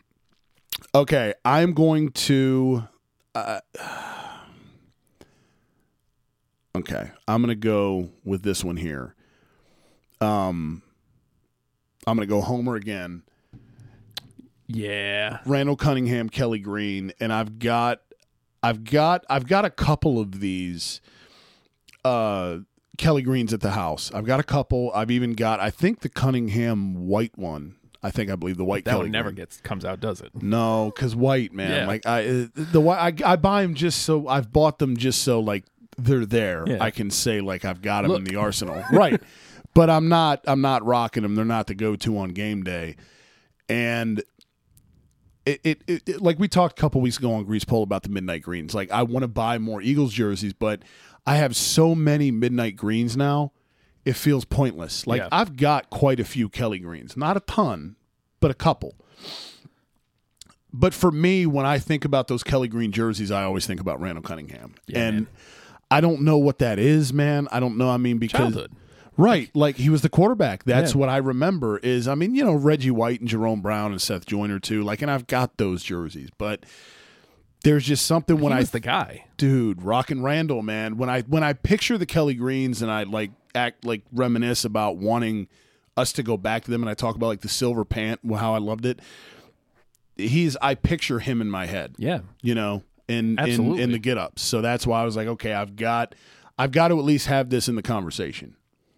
Okay, I'm going to... Uh, okay, I'm going to go with this one here. Um, I'm going to go Homer again. Yeah. Randall Cunningham, Kelly Green, and I've got, I've got, I've got a couple of these uh, Kelly Greens at the house. I've got a couple. I've even got, I think the Cunningham white one. I think I believe the white That Kelly one never Green. gets comes out, does it? No, because white, man. Yeah. Like I, uh, the white, I, I buy them just so I've bought them just so like they're there. Yeah. I can say like I've got them in Look. the arsenal, right? But I'm not, I'm not rocking them. They're not the go-to on game day, and. It, it, it, it like we talked a couple weeks ago on Grease Pole about the midnight greens. Like I want to buy more Eagles jerseys, but I have so many midnight greens now, it feels pointless. Like Yeah. I've got quite a few Kelly greens, not a ton, but a couple. But for me, when I think about those Kelly Green jerseys, I always think about Randall Cunningham, Yeah, and man. I don't know what that is, man. I don't know. I mean, because. Childhood. Right, like he was the quarterback. That's Yeah. what I remember. Is I mean, you know, Reggie White and Jerome Brown and Seth Joyner too. Like, and I've got those jerseys, but there's just something when he I, was the guy. dude, Rockin' Randall, man. When I when I picture the Kelly Greens and I like act like reminisce about wanting us to go back to them, and I talk about like the silver pant, how I loved it. He's I picture him in my head. Yeah. You know, in in, Absolutely. in the get ups. So that's why I was like, okay, I've got I've got to at least have this in the conversation.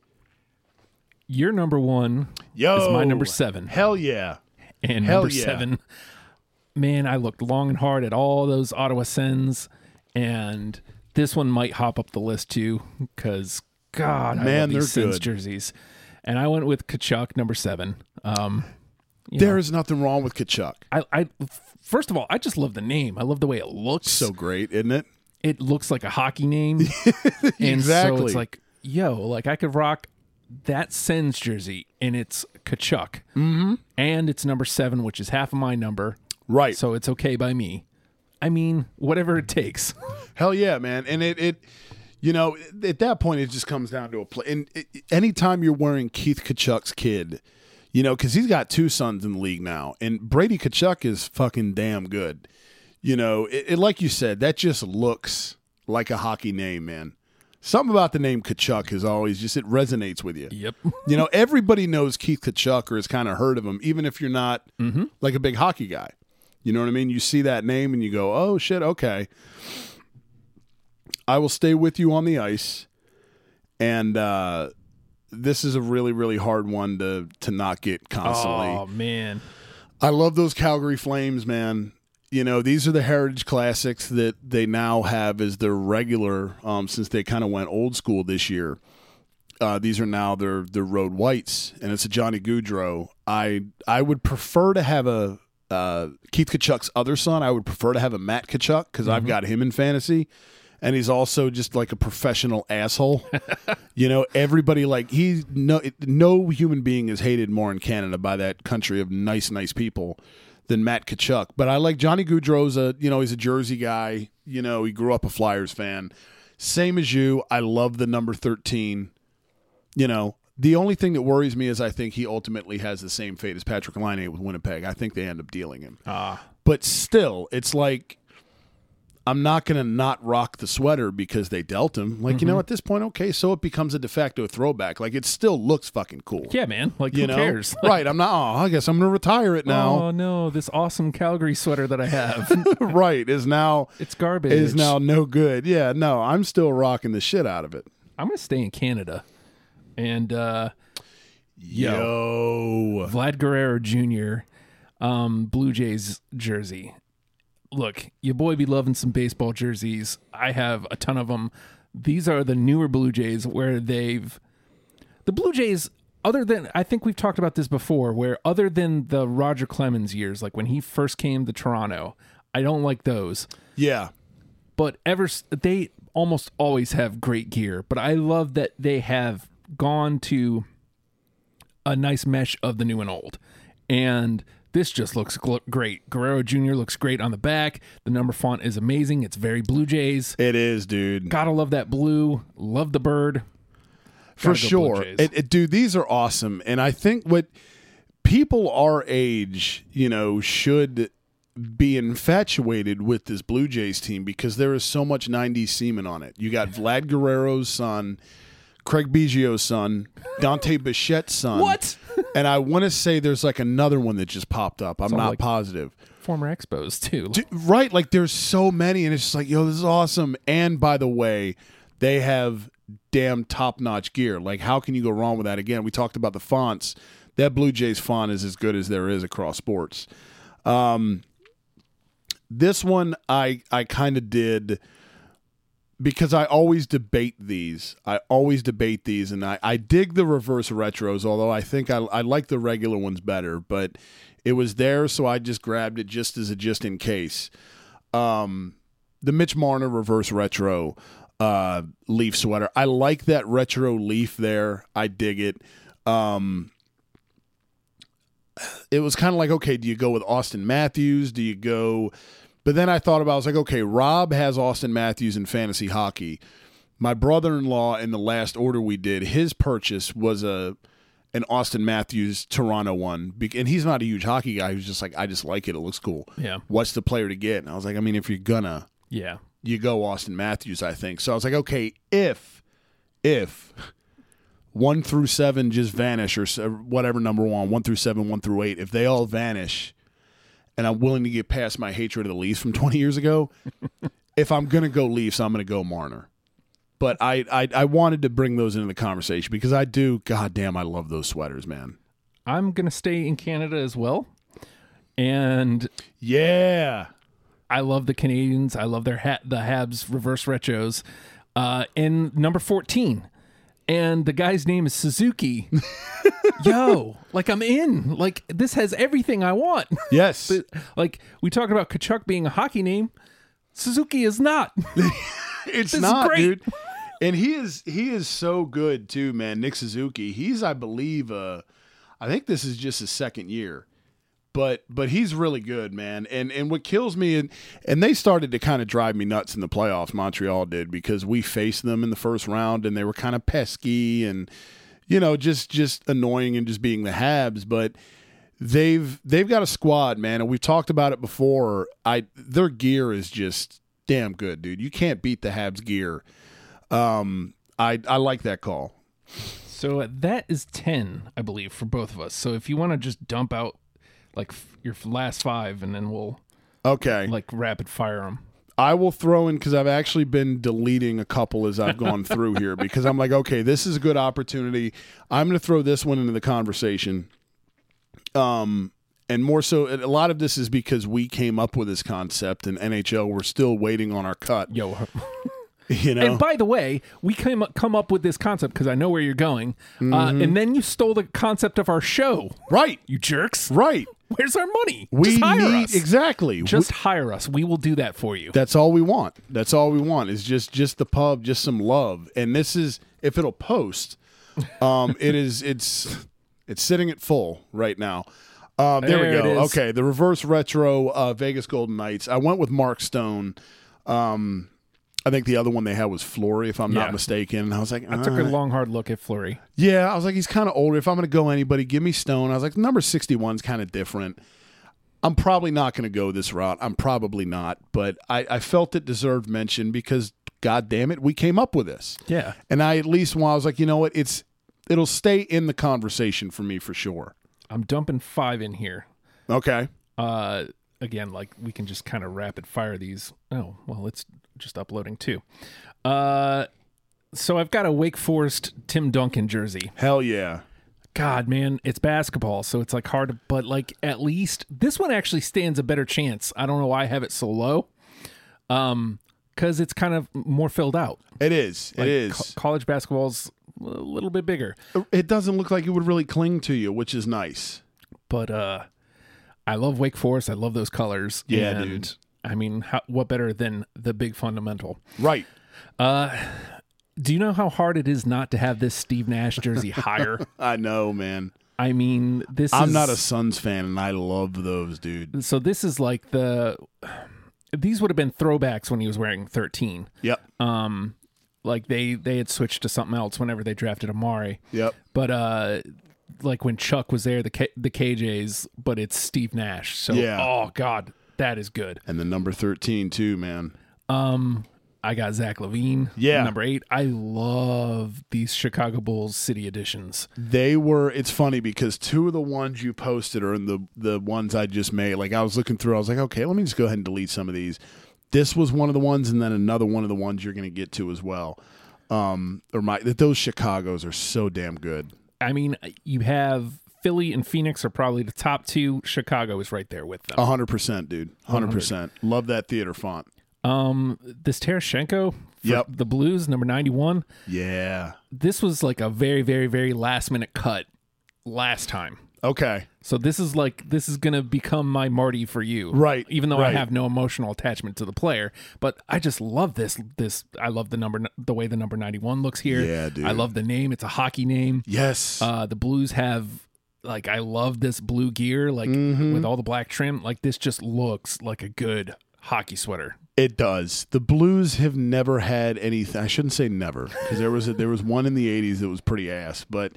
Your number one Yo, is my number seven. Hell yeah. And Hell number yeah. seven, man, I looked long and hard at all those Ottawa Sens, and this one might hop up the list too, because God, I Man, love these they're Sens good. jerseys. And I went with Kachuk, number seven. Um, you There know, is nothing wrong with Kachuk. I, I, first of all, I just love the name. I love the way it looks. So great, isn't it? It looks like a hockey name. And Exactly. so it's like, yo, like I could rock that Sens jersey, and it's Kachuk. Mm-hmm. And it's number seven, which is half of my number. Right. So it's okay by me. I mean, whatever it takes. Hell yeah, man. And it, it you know, at that point, it just comes down to a play. And it, anytime you're wearing Keith Kachuk's kid, you know, because he's got two sons in the league now, and Brady Kachuk is fucking damn good. You know, it, it, like you said, that just looks like a hockey name, man. Something about the name Kachuk is always just, it resonates with you. Yep. You know, everybody knows Keith Kachuk or has kind of heard of him, even if you're not Mm-hmm. like a big hockey guy. You know what I mean? You see that name and you go, oh, shit, okay. I will stay with you on the ice. And uh, this is a really, really hard one to, to not get constantly. Oh, man. I love those Calgary Flames, man. You know, these are the Heritage Classics that they now have as their regular, um, since they kind of went old school this year. Uh, these are now their their road whites, and it's a Johnny Gaudreau. I I would prefer to have a uh, Keith Kachuk's other son. I would prefer to have a Matt Kachuk because I've got him in fantasy, and he's also just like a professional asshole. You know, everybody like he no no human being is hated more in Canada by that country of nice nice people than Matt Kachuk. But I like Johnny Gaudreau's a you know he's a Jersey guy. You know, he grew up a Flyers fan. Same as you. I love the number thirteen. You know, the only thing that worries me is I think he ultimately has the same fate as Patrick Laine with Winnipeg. I think they end up dealing him. Ah. But still, it's like I'm not going to not rock the sweater because they dealt him. Like, you know, at this point, okay, so it becomes a de facto throwback. Like, it still looks fucking cool. Yeah, man. Like, You who know? cares? Right. I'm not, oh, I guess I'm going to retire it now. Oh, no. This awesome Calgary sweater that I have. Right. Is now, It's garbage. is now no good. Yeah, no, I'm still rocking the shit out of it. I'm going to stay in Canada. And, uh, Yo. Vlad Guerrero Junior, um, Blue Jays jersey. Look, your boy be loving some baseball jerseys. I have a ton of them. These are the newer Blue Jays where they've... The Blue Jays, other than... I think we've talked about this before, where other than the Roger Clemens years, like when he first came to Toronto, I don't like those. Yeah. But ever... They almost always have great gear. But I love that they have gone to a nice mesh of the new and old. And this just looks gl- great. Guerrero Junior looks great on the back. The number font is amazing. It's very Blue Jays. It is, dude. Gotta love that blue. Love the bird. For Gotta go Blue sure. Jays. It, it, dude, these are awesome. And I think what people our age, you know, should be infatuated with this Blue Jays team because there is so much nineties semen on it. You got Vlad Guerrero's son, Craig Biggio's son, Dante Bichette's son. What? And I want to say there's like another one that just popped up. I'm Sounds not like- positive. Former Expos, too. Dude, right, like there's so many, and it's just like, yo, this is awesome. And by the way, they have damn top-notch gear. Like, how can you go wrong with that? Again, we talked about the fonts. That Blue Jays font is as good as there is across sports. Um, this one I I kind of did because I always debate these. I always debate these, and I, I dig the reverse retros, although I think I, I like the regular ones better. But it was there, so I just grabbed it just as a just in case. Um, the Mitch Marner reverse retro uh, leaf sweater. I like that retro leaf there. I dig it. Um, it was kind of like, okay, do you go with Austin Matthews? Do you go... But then I thought about, I was like, okay, Rob has Austin Matthews in fantasy hockey. My brother-in-law, in the last order we did, his purchase was a an Austin Matthews Toronto one. And he's not a huge hockey guy. He was just like, I just like it. It looks cool. Yeah. What's the player to get? And I was like, I mean, if you're gonna, Yeah. you go Austin Matthews, I think. So I was like, okay, if, if one through seven just vanish, or whatever number one, one through seven, one through eight, if they all vanish, and I'm willing to get past my hatred of the Leafs from twenty years ago, if I'm going to go Leafs, I'm going to go Marner. But I, I I wanted to bring those into the conversation because I do, goddamn, I love those sweaters, man. I'm going to stay in Canada as well. And yeah, I love the Canadians. I love their hat, the Habs reverse retros. Uh, and number fourteen. And the guy's name is Suzuki. Yo, like I'm in. Like this has everything I want. Yes. But, like we talked about Kachuk being a hockey name. Suzuki is not. It's this not, is great. dude. And he is he is so good too, man. Nick Suzuki. He's, I believe, uh, I think this is just his second year. But but he's really good, man. And and what kills me, and, and they started to kind of drive me nuts in the playoffs, Montreal did, because we faced them in the first round, and they were kind of pesky and, you know, just just annoying and just being the Habs. But they've they've got a squad, man, and we've talked about it before. I their gear is just damn good, dude. You can't beat the Habs gear. Um, I I like that call. So uh, that is ten, I believe, for both of us. So if you want to just dump out like f- your last five, and then we'll Okay. like rapid fire them. I will throw in, because I've actually been deleting a couple as I've gone through here, because I'm like, okay, this is a good opportunity. I'm going to throw this one into the conversation. Um, and more so, a lot of this is because we came up with this concept, and N H L, we're still waiting on our cut. Yo. You know? And by the way, we came up, come up with this concept because I know where you're going. Mm-hmm. Uh, and then you stole the concept of our show. Right. You jerks. Right. Where's our money? We Just hire need, us. Exactly. Just we, hire us. We will do that for you. That's all we want. That's all we want is just just the pub, just some love. And this is, if it'll post, um, it is it's it's sitting at full right now. Um, there, There we it go. is. Okay, the reverse retro uh, Vegas Golden Knights. I went with Mark Stone. Um, I think the other one they had was Fleury, if I'm Yeah. not mistaken. And I was like, I took a uh, long, hard look at Fleury. yeah, I was like, he's kind of older. If I'm going to go anybody, give me Stone. I was like, number sixty-one is kind of different. I'm probably not going to go this route. I'm probably not. But I, I felt it deserved mention because, God damn it, we came up with this. Yeah. And I at least, while I was like, you know what, it's it'll stay in the conversation for me for sure. I'm dumping five in here. Okay. Uh, again, like we can just kind of rapid fire these. Oh, well, it's just uploading too. Uh, so I've got a Wake Forest Tim Duncan jersey. Hell yeah. God, man, it's basketball, so it's like hard to, but like at least this one actually stands a better chance. I don't know why I have it so low. Um, because it's kind of more filled out. It is. Like it is. co- college basketball's a little bit bigger, It doesn't look like it would really cling to you, which is nice. but uh, I love Wake Forest. I love those colors. Yeah, and, dude. I mean, how, what better than the big fundamental? Right. Uh, do you know how hard it is not to have this Steve Nash jersey higher? I know, man. I mean, this I'm is, not a Suns fan, and I love those, dude. so this is like the, these would have been throwbacks when he was wearing thirteen. Yep. Um, like they, they had switched to something else whenever they drafted Amari. Yep. But, uh, like when Chuck was there, the K- the K Js, but it's Steve Nash. So, Yeah. oh God, that is good. And the number thirteen, too, man. Um, I got Zach LaVine. Yeah. Number eight. I love these Chicago Bulls City editions. They were, it's funny because two of the ones you posted are in the, the ones I just made. Like I was looking through, I was like, okay, let me just go ahead and delete some of these. This was one of the ones, and then another one of the ones you're going to get to as well. Um, or my, those Chicagos are so damn good. I mean, you have Philly and Phoenix are probably the top two. Chicago is right there with them. A hundred percent, dude. Hundred percent. Love that theater font. Um, this Tarasenko for Yep. the Blues, number ninety-one. Yeah. This was like a very, very, very last minute cut last time. Okay. So this is like this is gonna become my Marty for you, Right, Even though right. I have no emotional attachment to the player, but I just love this. This I love the number, the way the number ninety-one looks here. Yeah, dude. I love the name. It's a hockey name. Yes. Uh, the Blues have like I love this blue gear, like Mm-hmm. with all the black trim. Like this just looks like a good hockey sweater. It does. The Blues have never had anything. I shouldn't say never, because there was a, there was one in the eighties that was pretty ass. But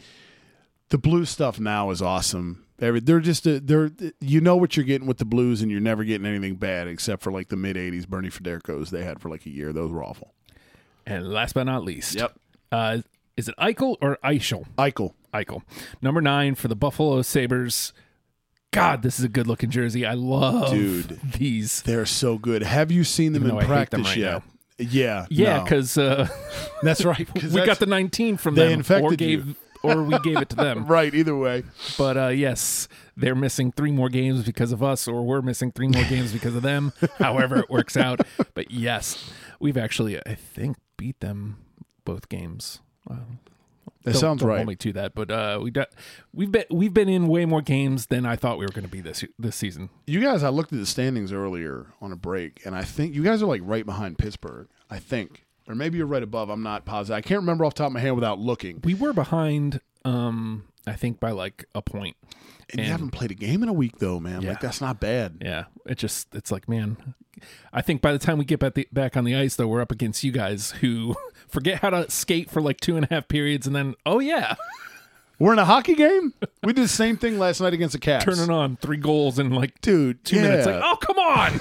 the Blues stuff now is awesome. Every, they're just a, they're you know what you're getting with the Blues, and you're never getting anything bad except for like the mid eighties Bernie Federicos they had for like a year. Those were awful. And last but not least, Yep. Uh, is it Eichel or Eichel? Eichel. Eichel, number nine for the Buffalo Sabres. God, this is a good looking jersey. I love Dude, these. They're so good. Have you seen them Even in though I hate them practice right yet? now. Yeah. Yeah, no. because uh, That's right. 'cause we that's- got the nineteen from they them, infected or gave, you. or we gave it to them. Right, either way. But uh, yes, they're missing three more games because of us, or we're missing three more games because of them. However, it works out. But yes, we've actually, I think, beat them both games. Wow. That Don't- sounds don't right. hold me to that, but uh, we got we've been we've been in way more games than I thought we were going to be this this season. You guys, I looked at the standings earlier on a break, and I think you guys are like right behind Pittsburgh. I think. Or maybe you're right above. I'm not positive. I can't remember off the top of my head without looking. We were behind, um, I think, by like a point. And, And- you haven't played a game in a week, though, man. Yeah. Like, that's not bad. Yeah, it just it's like, man, I think by the time we get back, the, back on the ice, though, we're up against you guys who forget how to skate for like two and a half periods, and then oh yeah, We're in a hockey game? We did the same thing last night against the Caps. turning on three goals in like Dude, two yeah. minutes. Like, oh come on,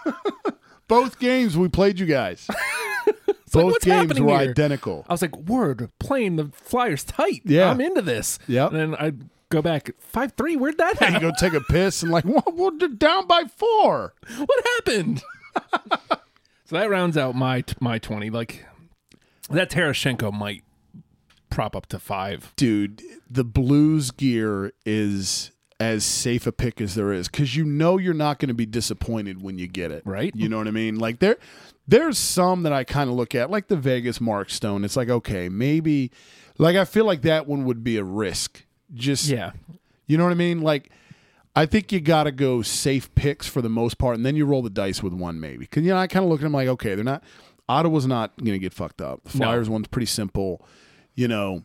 Both games we played you guys. like, Both what's games happening were here? identical. I was like, word, playing the Flyers tight. Yeah. I'm into this. Yep. And then I go back five three. Where'd that And you happen? go take a piss and like, well, we're down by four. What happened? So that rounds out my my twenty. Like that Tarashenko might prop up to five. Dude, the Blues gear is as safe a pick as there is because you know you're not going to be disappointed when you get it. Right. You know what I mean? Like there, there's some that I kind of look at, like the Vegas Mark Stone. It's like, okay, maybe, like I feel like that one would be a risk. Just, Yeah. you know what I mean? Like, I think you got to go safe picks for the most part, and then you roll the dice with one maybe. Because, you know, I kind of look at them like, okay, they're not, Ottawa's not going to get fucked up. The Flyers No. one's pretty simple. You know,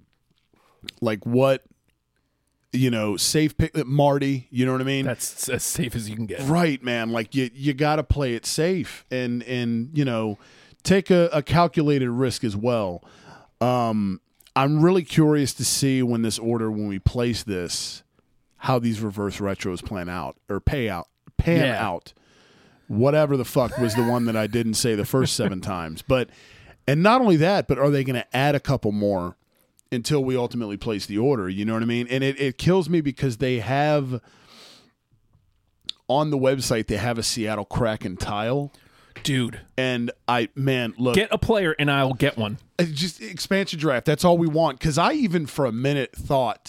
like what, you know, safe pick, Marty, you know what I mean? That's as safe as you can get. Right, man. Like you, you got to play it safe and and you know, take a, a calculated risk as well. Um, I'm really curious to see when this order, when we place this, how these reverse retros plan out or pay out, pan Yeah. out. Whatever the fuck was the one that I didn't say the first seven times, but and not only that, but are they going to add a couple more until we ultimately place the order? You know what I mean? And it, it kills me because they have on the website, they have a Seattle Kraken tile. Dude, And I, man, look, get a player and I'll get one. it's just expansion draft. That's all we want. Because I even for a minute thought,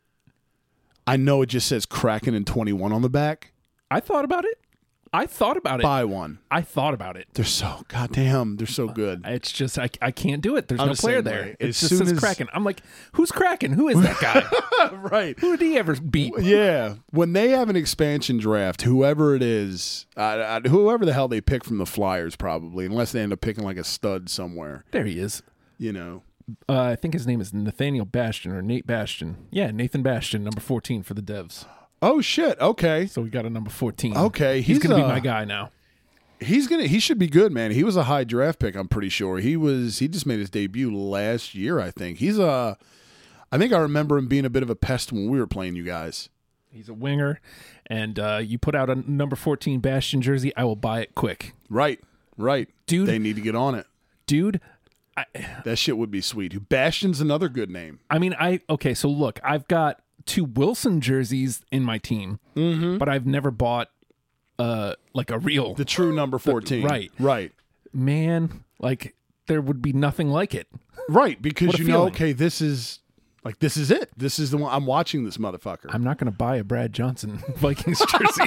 I know it just says Kraken and twenty-one on the back. I thought about it. I thought about it. Buy one. I thought about it. They're so goddamn. They're so good. It's just I, I can't do it. There's I'm no the player same there. way. It As just soon says as- Kraken. I'm like, who's Kraken? Who is that guy? Right. Who did he ever beat? Yeah, when they have an expansion draft, whoever it is, I, I, whoever the hell they pick from the Flyers, probably, unless they end up picking like a stud somewhere, There he is. you know. Uh, I think his name is Nathaniel Bastion or Nate Bastion. Yeah, Nathan Bastion, number fourteen for the Devs. Oh shit. Okay, So we got a number fourteen. Okay, he's, he's, gonna be uh, my guy now. he's gonna. He should be good, man. He was a high draft pick. I'm pretty sure he was. He just made his debut last year. I think he's a. I think I remember him being a bit of a pest when we were playing you guys. He's a winger, and uh, you put out a number fourteen Bastion jersey, I will buy it quick, Right. Right. Dude. They need to get on it. dude. I, That shit would be sweet. Bastion's another good name. I mean, I okay. So look, I've got two Wilson jerseys in my team, Mm-hmm. but I've never bought uh like a real The true number fourteen. right. Right. man. Like there would be nothing like it. Right, because What a you know, feeling. okay, this is like this is it. This is the one I'm watching. This motherfucker. I'm not going to buy a Brad Johnson Vikings jersey.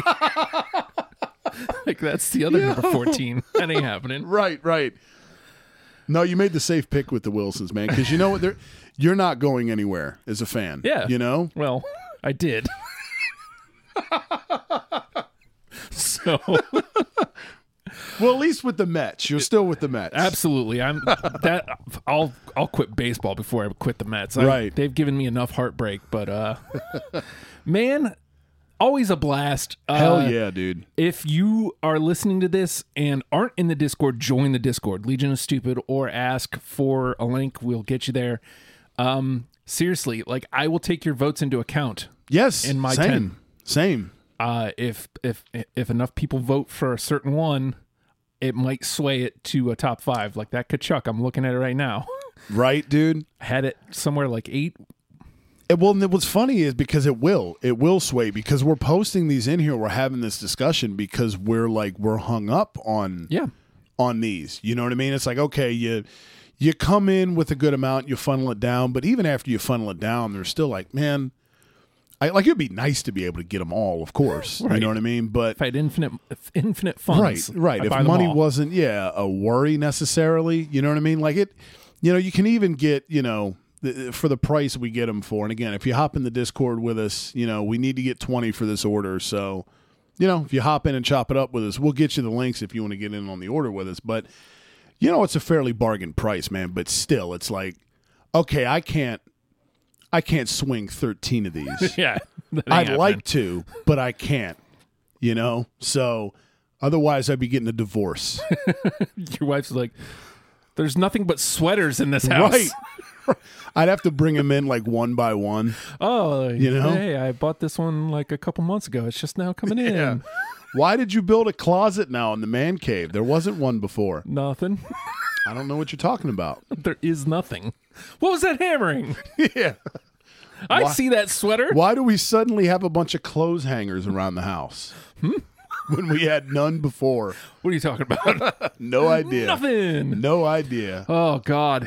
Like that's the other number fourteen. That ain't happening. right, right. No, you made the safe pick with the Wilsons, man. Because you know what? They're you're not going anywhere as a fan. Yeah. you know. Well, I did. So Well, at least with the Mets, you're still with the Mets. absolutely, I'm that. I'll I'll quit baseball before I quit the Mets. I, Right. They've given me enough heartbreak, but uh, man, always a blast. Uh, Hell yeah, dude. If you are listening to this and aren't in the Discord, join the Discord. Legion of Stupid, or ask for a link. We'll get you there. Um, seriously, like I will take your votes into account. Yes, In my same, ten. same. Uh, if if if enough people vote for a certain one, it might sway it to a top five. Like that Kachuk, I'm looking at it right now. Right, dude. Had it somewhere like eight, It, well, and what's funny is because it will, it will sway because we're posting these in here. We're having this discussion because we're like we're hung up on Yeah. on these. You know what I mean? It's like okay, you you come in with a good amount, you funnel it down, but even after you funnel it down, they're still like, man, I like it'd be nice to be able to get them all, of course. Right. You know what I mean? But If I had infinite infinite funds, right, right. I'd If buy them money all. wasn't, yeah, a worry necessarily. You know what I mean? Like it, you know, you can even get, you know. For the price we get them for. And again, if you hop in the Discord with us, you know, we need to get twenty for this order. So, you know, if you hop in and chop it up with us, we'll get you the links if you want to get in on the order with us. But, you know, it's a fairly bargain price, man. But still, it's like, okay, I can't, I can't swing thirteen of these. Yeah. that ain't I'd happening. like to, but I can't, you know? So otherwise I'd be getting a divorce. Your wife's like, there's nothing but sweaters in this house. Right. I'd have to bring them in like one by one. Oh, You know? hey, I bought this one like a couple months ago. It's just now coming in. Yeah. Why did you build a closet now in the man cave? There wasn't one before. Nothing. I don't know what you're talking about. There is nothing. What was that hammering? Yeah. I Why- see that sweater. Why do we suddenly have a bunch of clothes hangers around the house? When we had none before. What are you talking about? No idea. Nothing. No idea. Oh, God.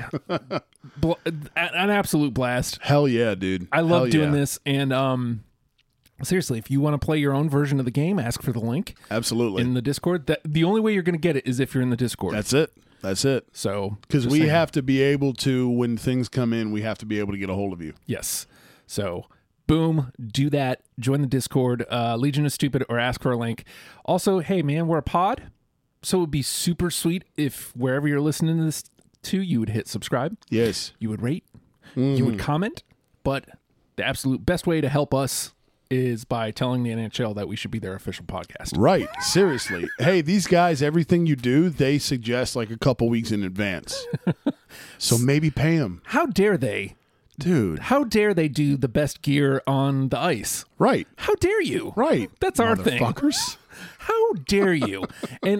Bl- an absolute blast. Hell yeah, dude. I love Hell doing yeah. this. And um, seriously, if you want to play your own version of the game, ask for the link Absolutely. in the Discord. That the only way you're going to get it is if you're in the Discord. That's it. That's it. so Because just we saying. have to be able to, when things come in, we have to be able to get a hold of you. Yes. So, boom, do that. Join the Discord, uh, Legion is Stupid, or ask for a link. Also, hey, man, we're a pod. So it would be super sweet if wherever you're listening to this to, you would hit subscribe, Yes. you would rate, you would comment. But the absolute best way to help us is by telling the N H L that we should be their official podcast. Right. Seriously. Hey, these guys, everything you do, they suggest like a couple weeks in advance. So maybe pay them. How dare they? Dude. How dare they do the best gear on the ice? Right. How dare you? Right. That's our thing. Motherfuckers. How dare you? And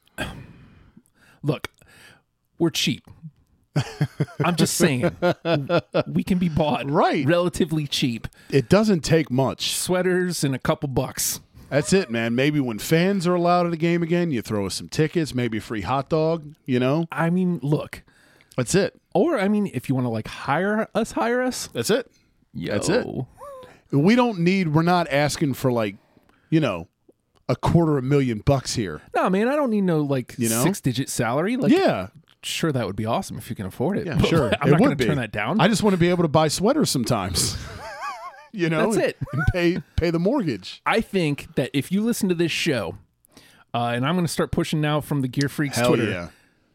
look, we're cheap. I'm just saying, we can be bought Right. relatively cheap. It doesn't take much. Sweaters and a couple bucks. That's it, man. Maybe when fans are allowed at a game again, you throw us some tickets, maybe a free hot dog, you know? I mean, look. That's it. Or, I mean, if you want to like hire us, hire us. That's it. Yo. That's it. We don't need, we're not asking for like, you know, a quarter of a million bucks here. No, man, I don't need no like You know? six digit salary. Like, Yeah. sure, that would be awesome if you can afford it. Yeah, But sure. I'm It not would going to be. turn that down. I just want to be able to buy sweaters sometimes. You know? That's and- it. And pay pay the mortgage. I think that if you listen to this show, uh, and I'm going to start pushing now from the Gear Freaks Hell Twitter, yeah.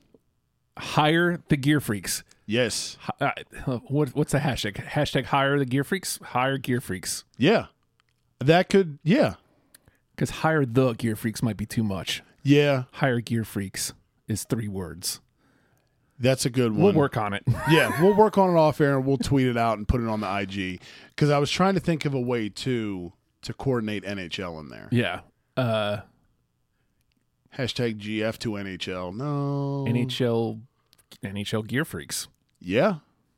hire the Gear Freaks. Yes. Uh, what, what's the hashtag? Hashtag hire the Gear Freaks. Hire Gear Freaks. Yeah. That could, yeah. Because hire the Gear Freaks might be too much. Yeah. Hire Gear Freaks is three words. That's a good one. We'll work on it. Yeah, we'll work on it off air and we'll tweet it out and put it on the I G. Because I was trying to think of a way to to coordinate N H L in there. Yeah. Uh, Hashtag G F to N H L. No. N H L, N H L Gear Freaks. Yeah.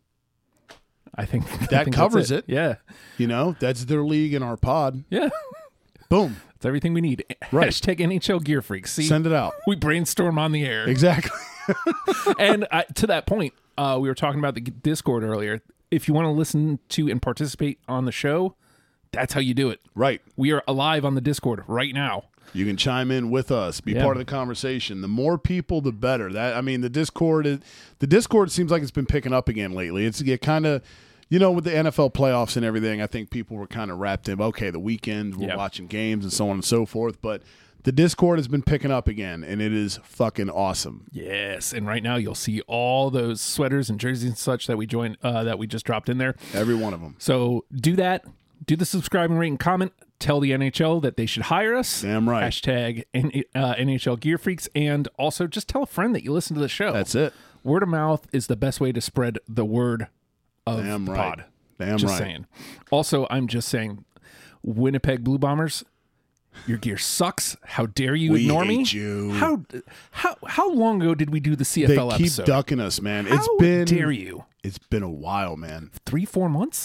I think I That think that's covers it. Yeah. You know, that's their league in our pod. Yeah. Boom. That's everything we need. Right. Hashtag N H L Gear Freaks. See, Send it out. we brainstorm on the air. Exactly. And uh, to that point, uh, we were talking about the Discord earlier. If you want to listen to and participate on the show, that's how you do it. Right. We are alive on the Discord right now. You can chime in with us, be Yeah. part of the conversation. The more people, the better. That I mean, the Discord is, the Discord seems like it's been picking up again lately. It's it kind of, you know, with the N F L playoffs and everything. I think people were kind of wrapped in. Okay, the weekend we're Yeah. watching games and so on and so forth. But the Discord has been picking up again, and it is fucking awesome. Yes, and right now you'll see all those sweaters and jerseys and such that we joined, uh, that we just dropped in there. Every one of them. So do that. Do the subscribe and rate and comment. Tell the N H L that they should hire us. Damn right. Hashtag N- uh, N H L Gear Freaks. And also just tell a friend that you listen to the show. That's it. Word of mouth is the best way to spread the word of Damn the right. pod. Damn just right. saying. Also, I'm just saying, Winnipeg Blue Bombers, your gear sucks. How dare you We ignore me? hate you. How how how long ago did we do the C F They L keep episode? ducking us, man. How It's been dare you? It's been a while, man. Three, four months?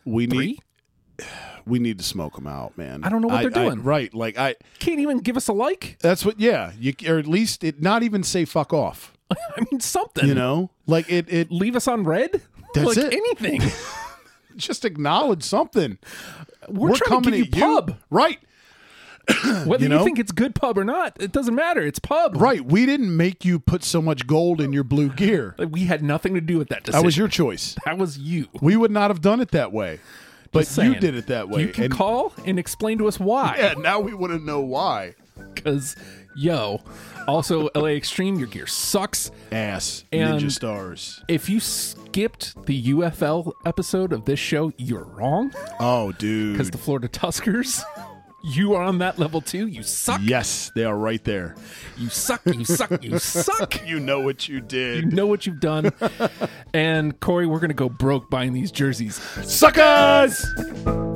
we Three? need we need to smoke them out, man. I don't know what they're doing. I, right, like I Can't even give us a like. that's what. Yeah, you or at least it not even say fuck off. I mean, something. You know, like it it Leave us on red. That's like it. anything. just acknowledge something. We're, trying to give you pub. Right. Whether You you, know? think it's good pub or not, it doesn't matter. It's pub. Right. We didn't make you put so much gold in your blue gear. Like, we had nothing to do with that decision. That was your choice. That was you. We would not have done it that way. But Just saying. you did it that way. You can and, call and explain to us why. Yeah, now we want to know why. Because, yo, also L A Extreme, your gear sucks. Ass. And- Ninja Stars. If you skipped the U F L episode of this show, you're wrong. Oh, dude. Because the Florida Tuskers, you are on that level too. You suck. Yes, they are right there. You suck. You suck. You suck. You know what you You did. know what you've done. And Corey, we're going to go broke buying these jerseys. Suckers!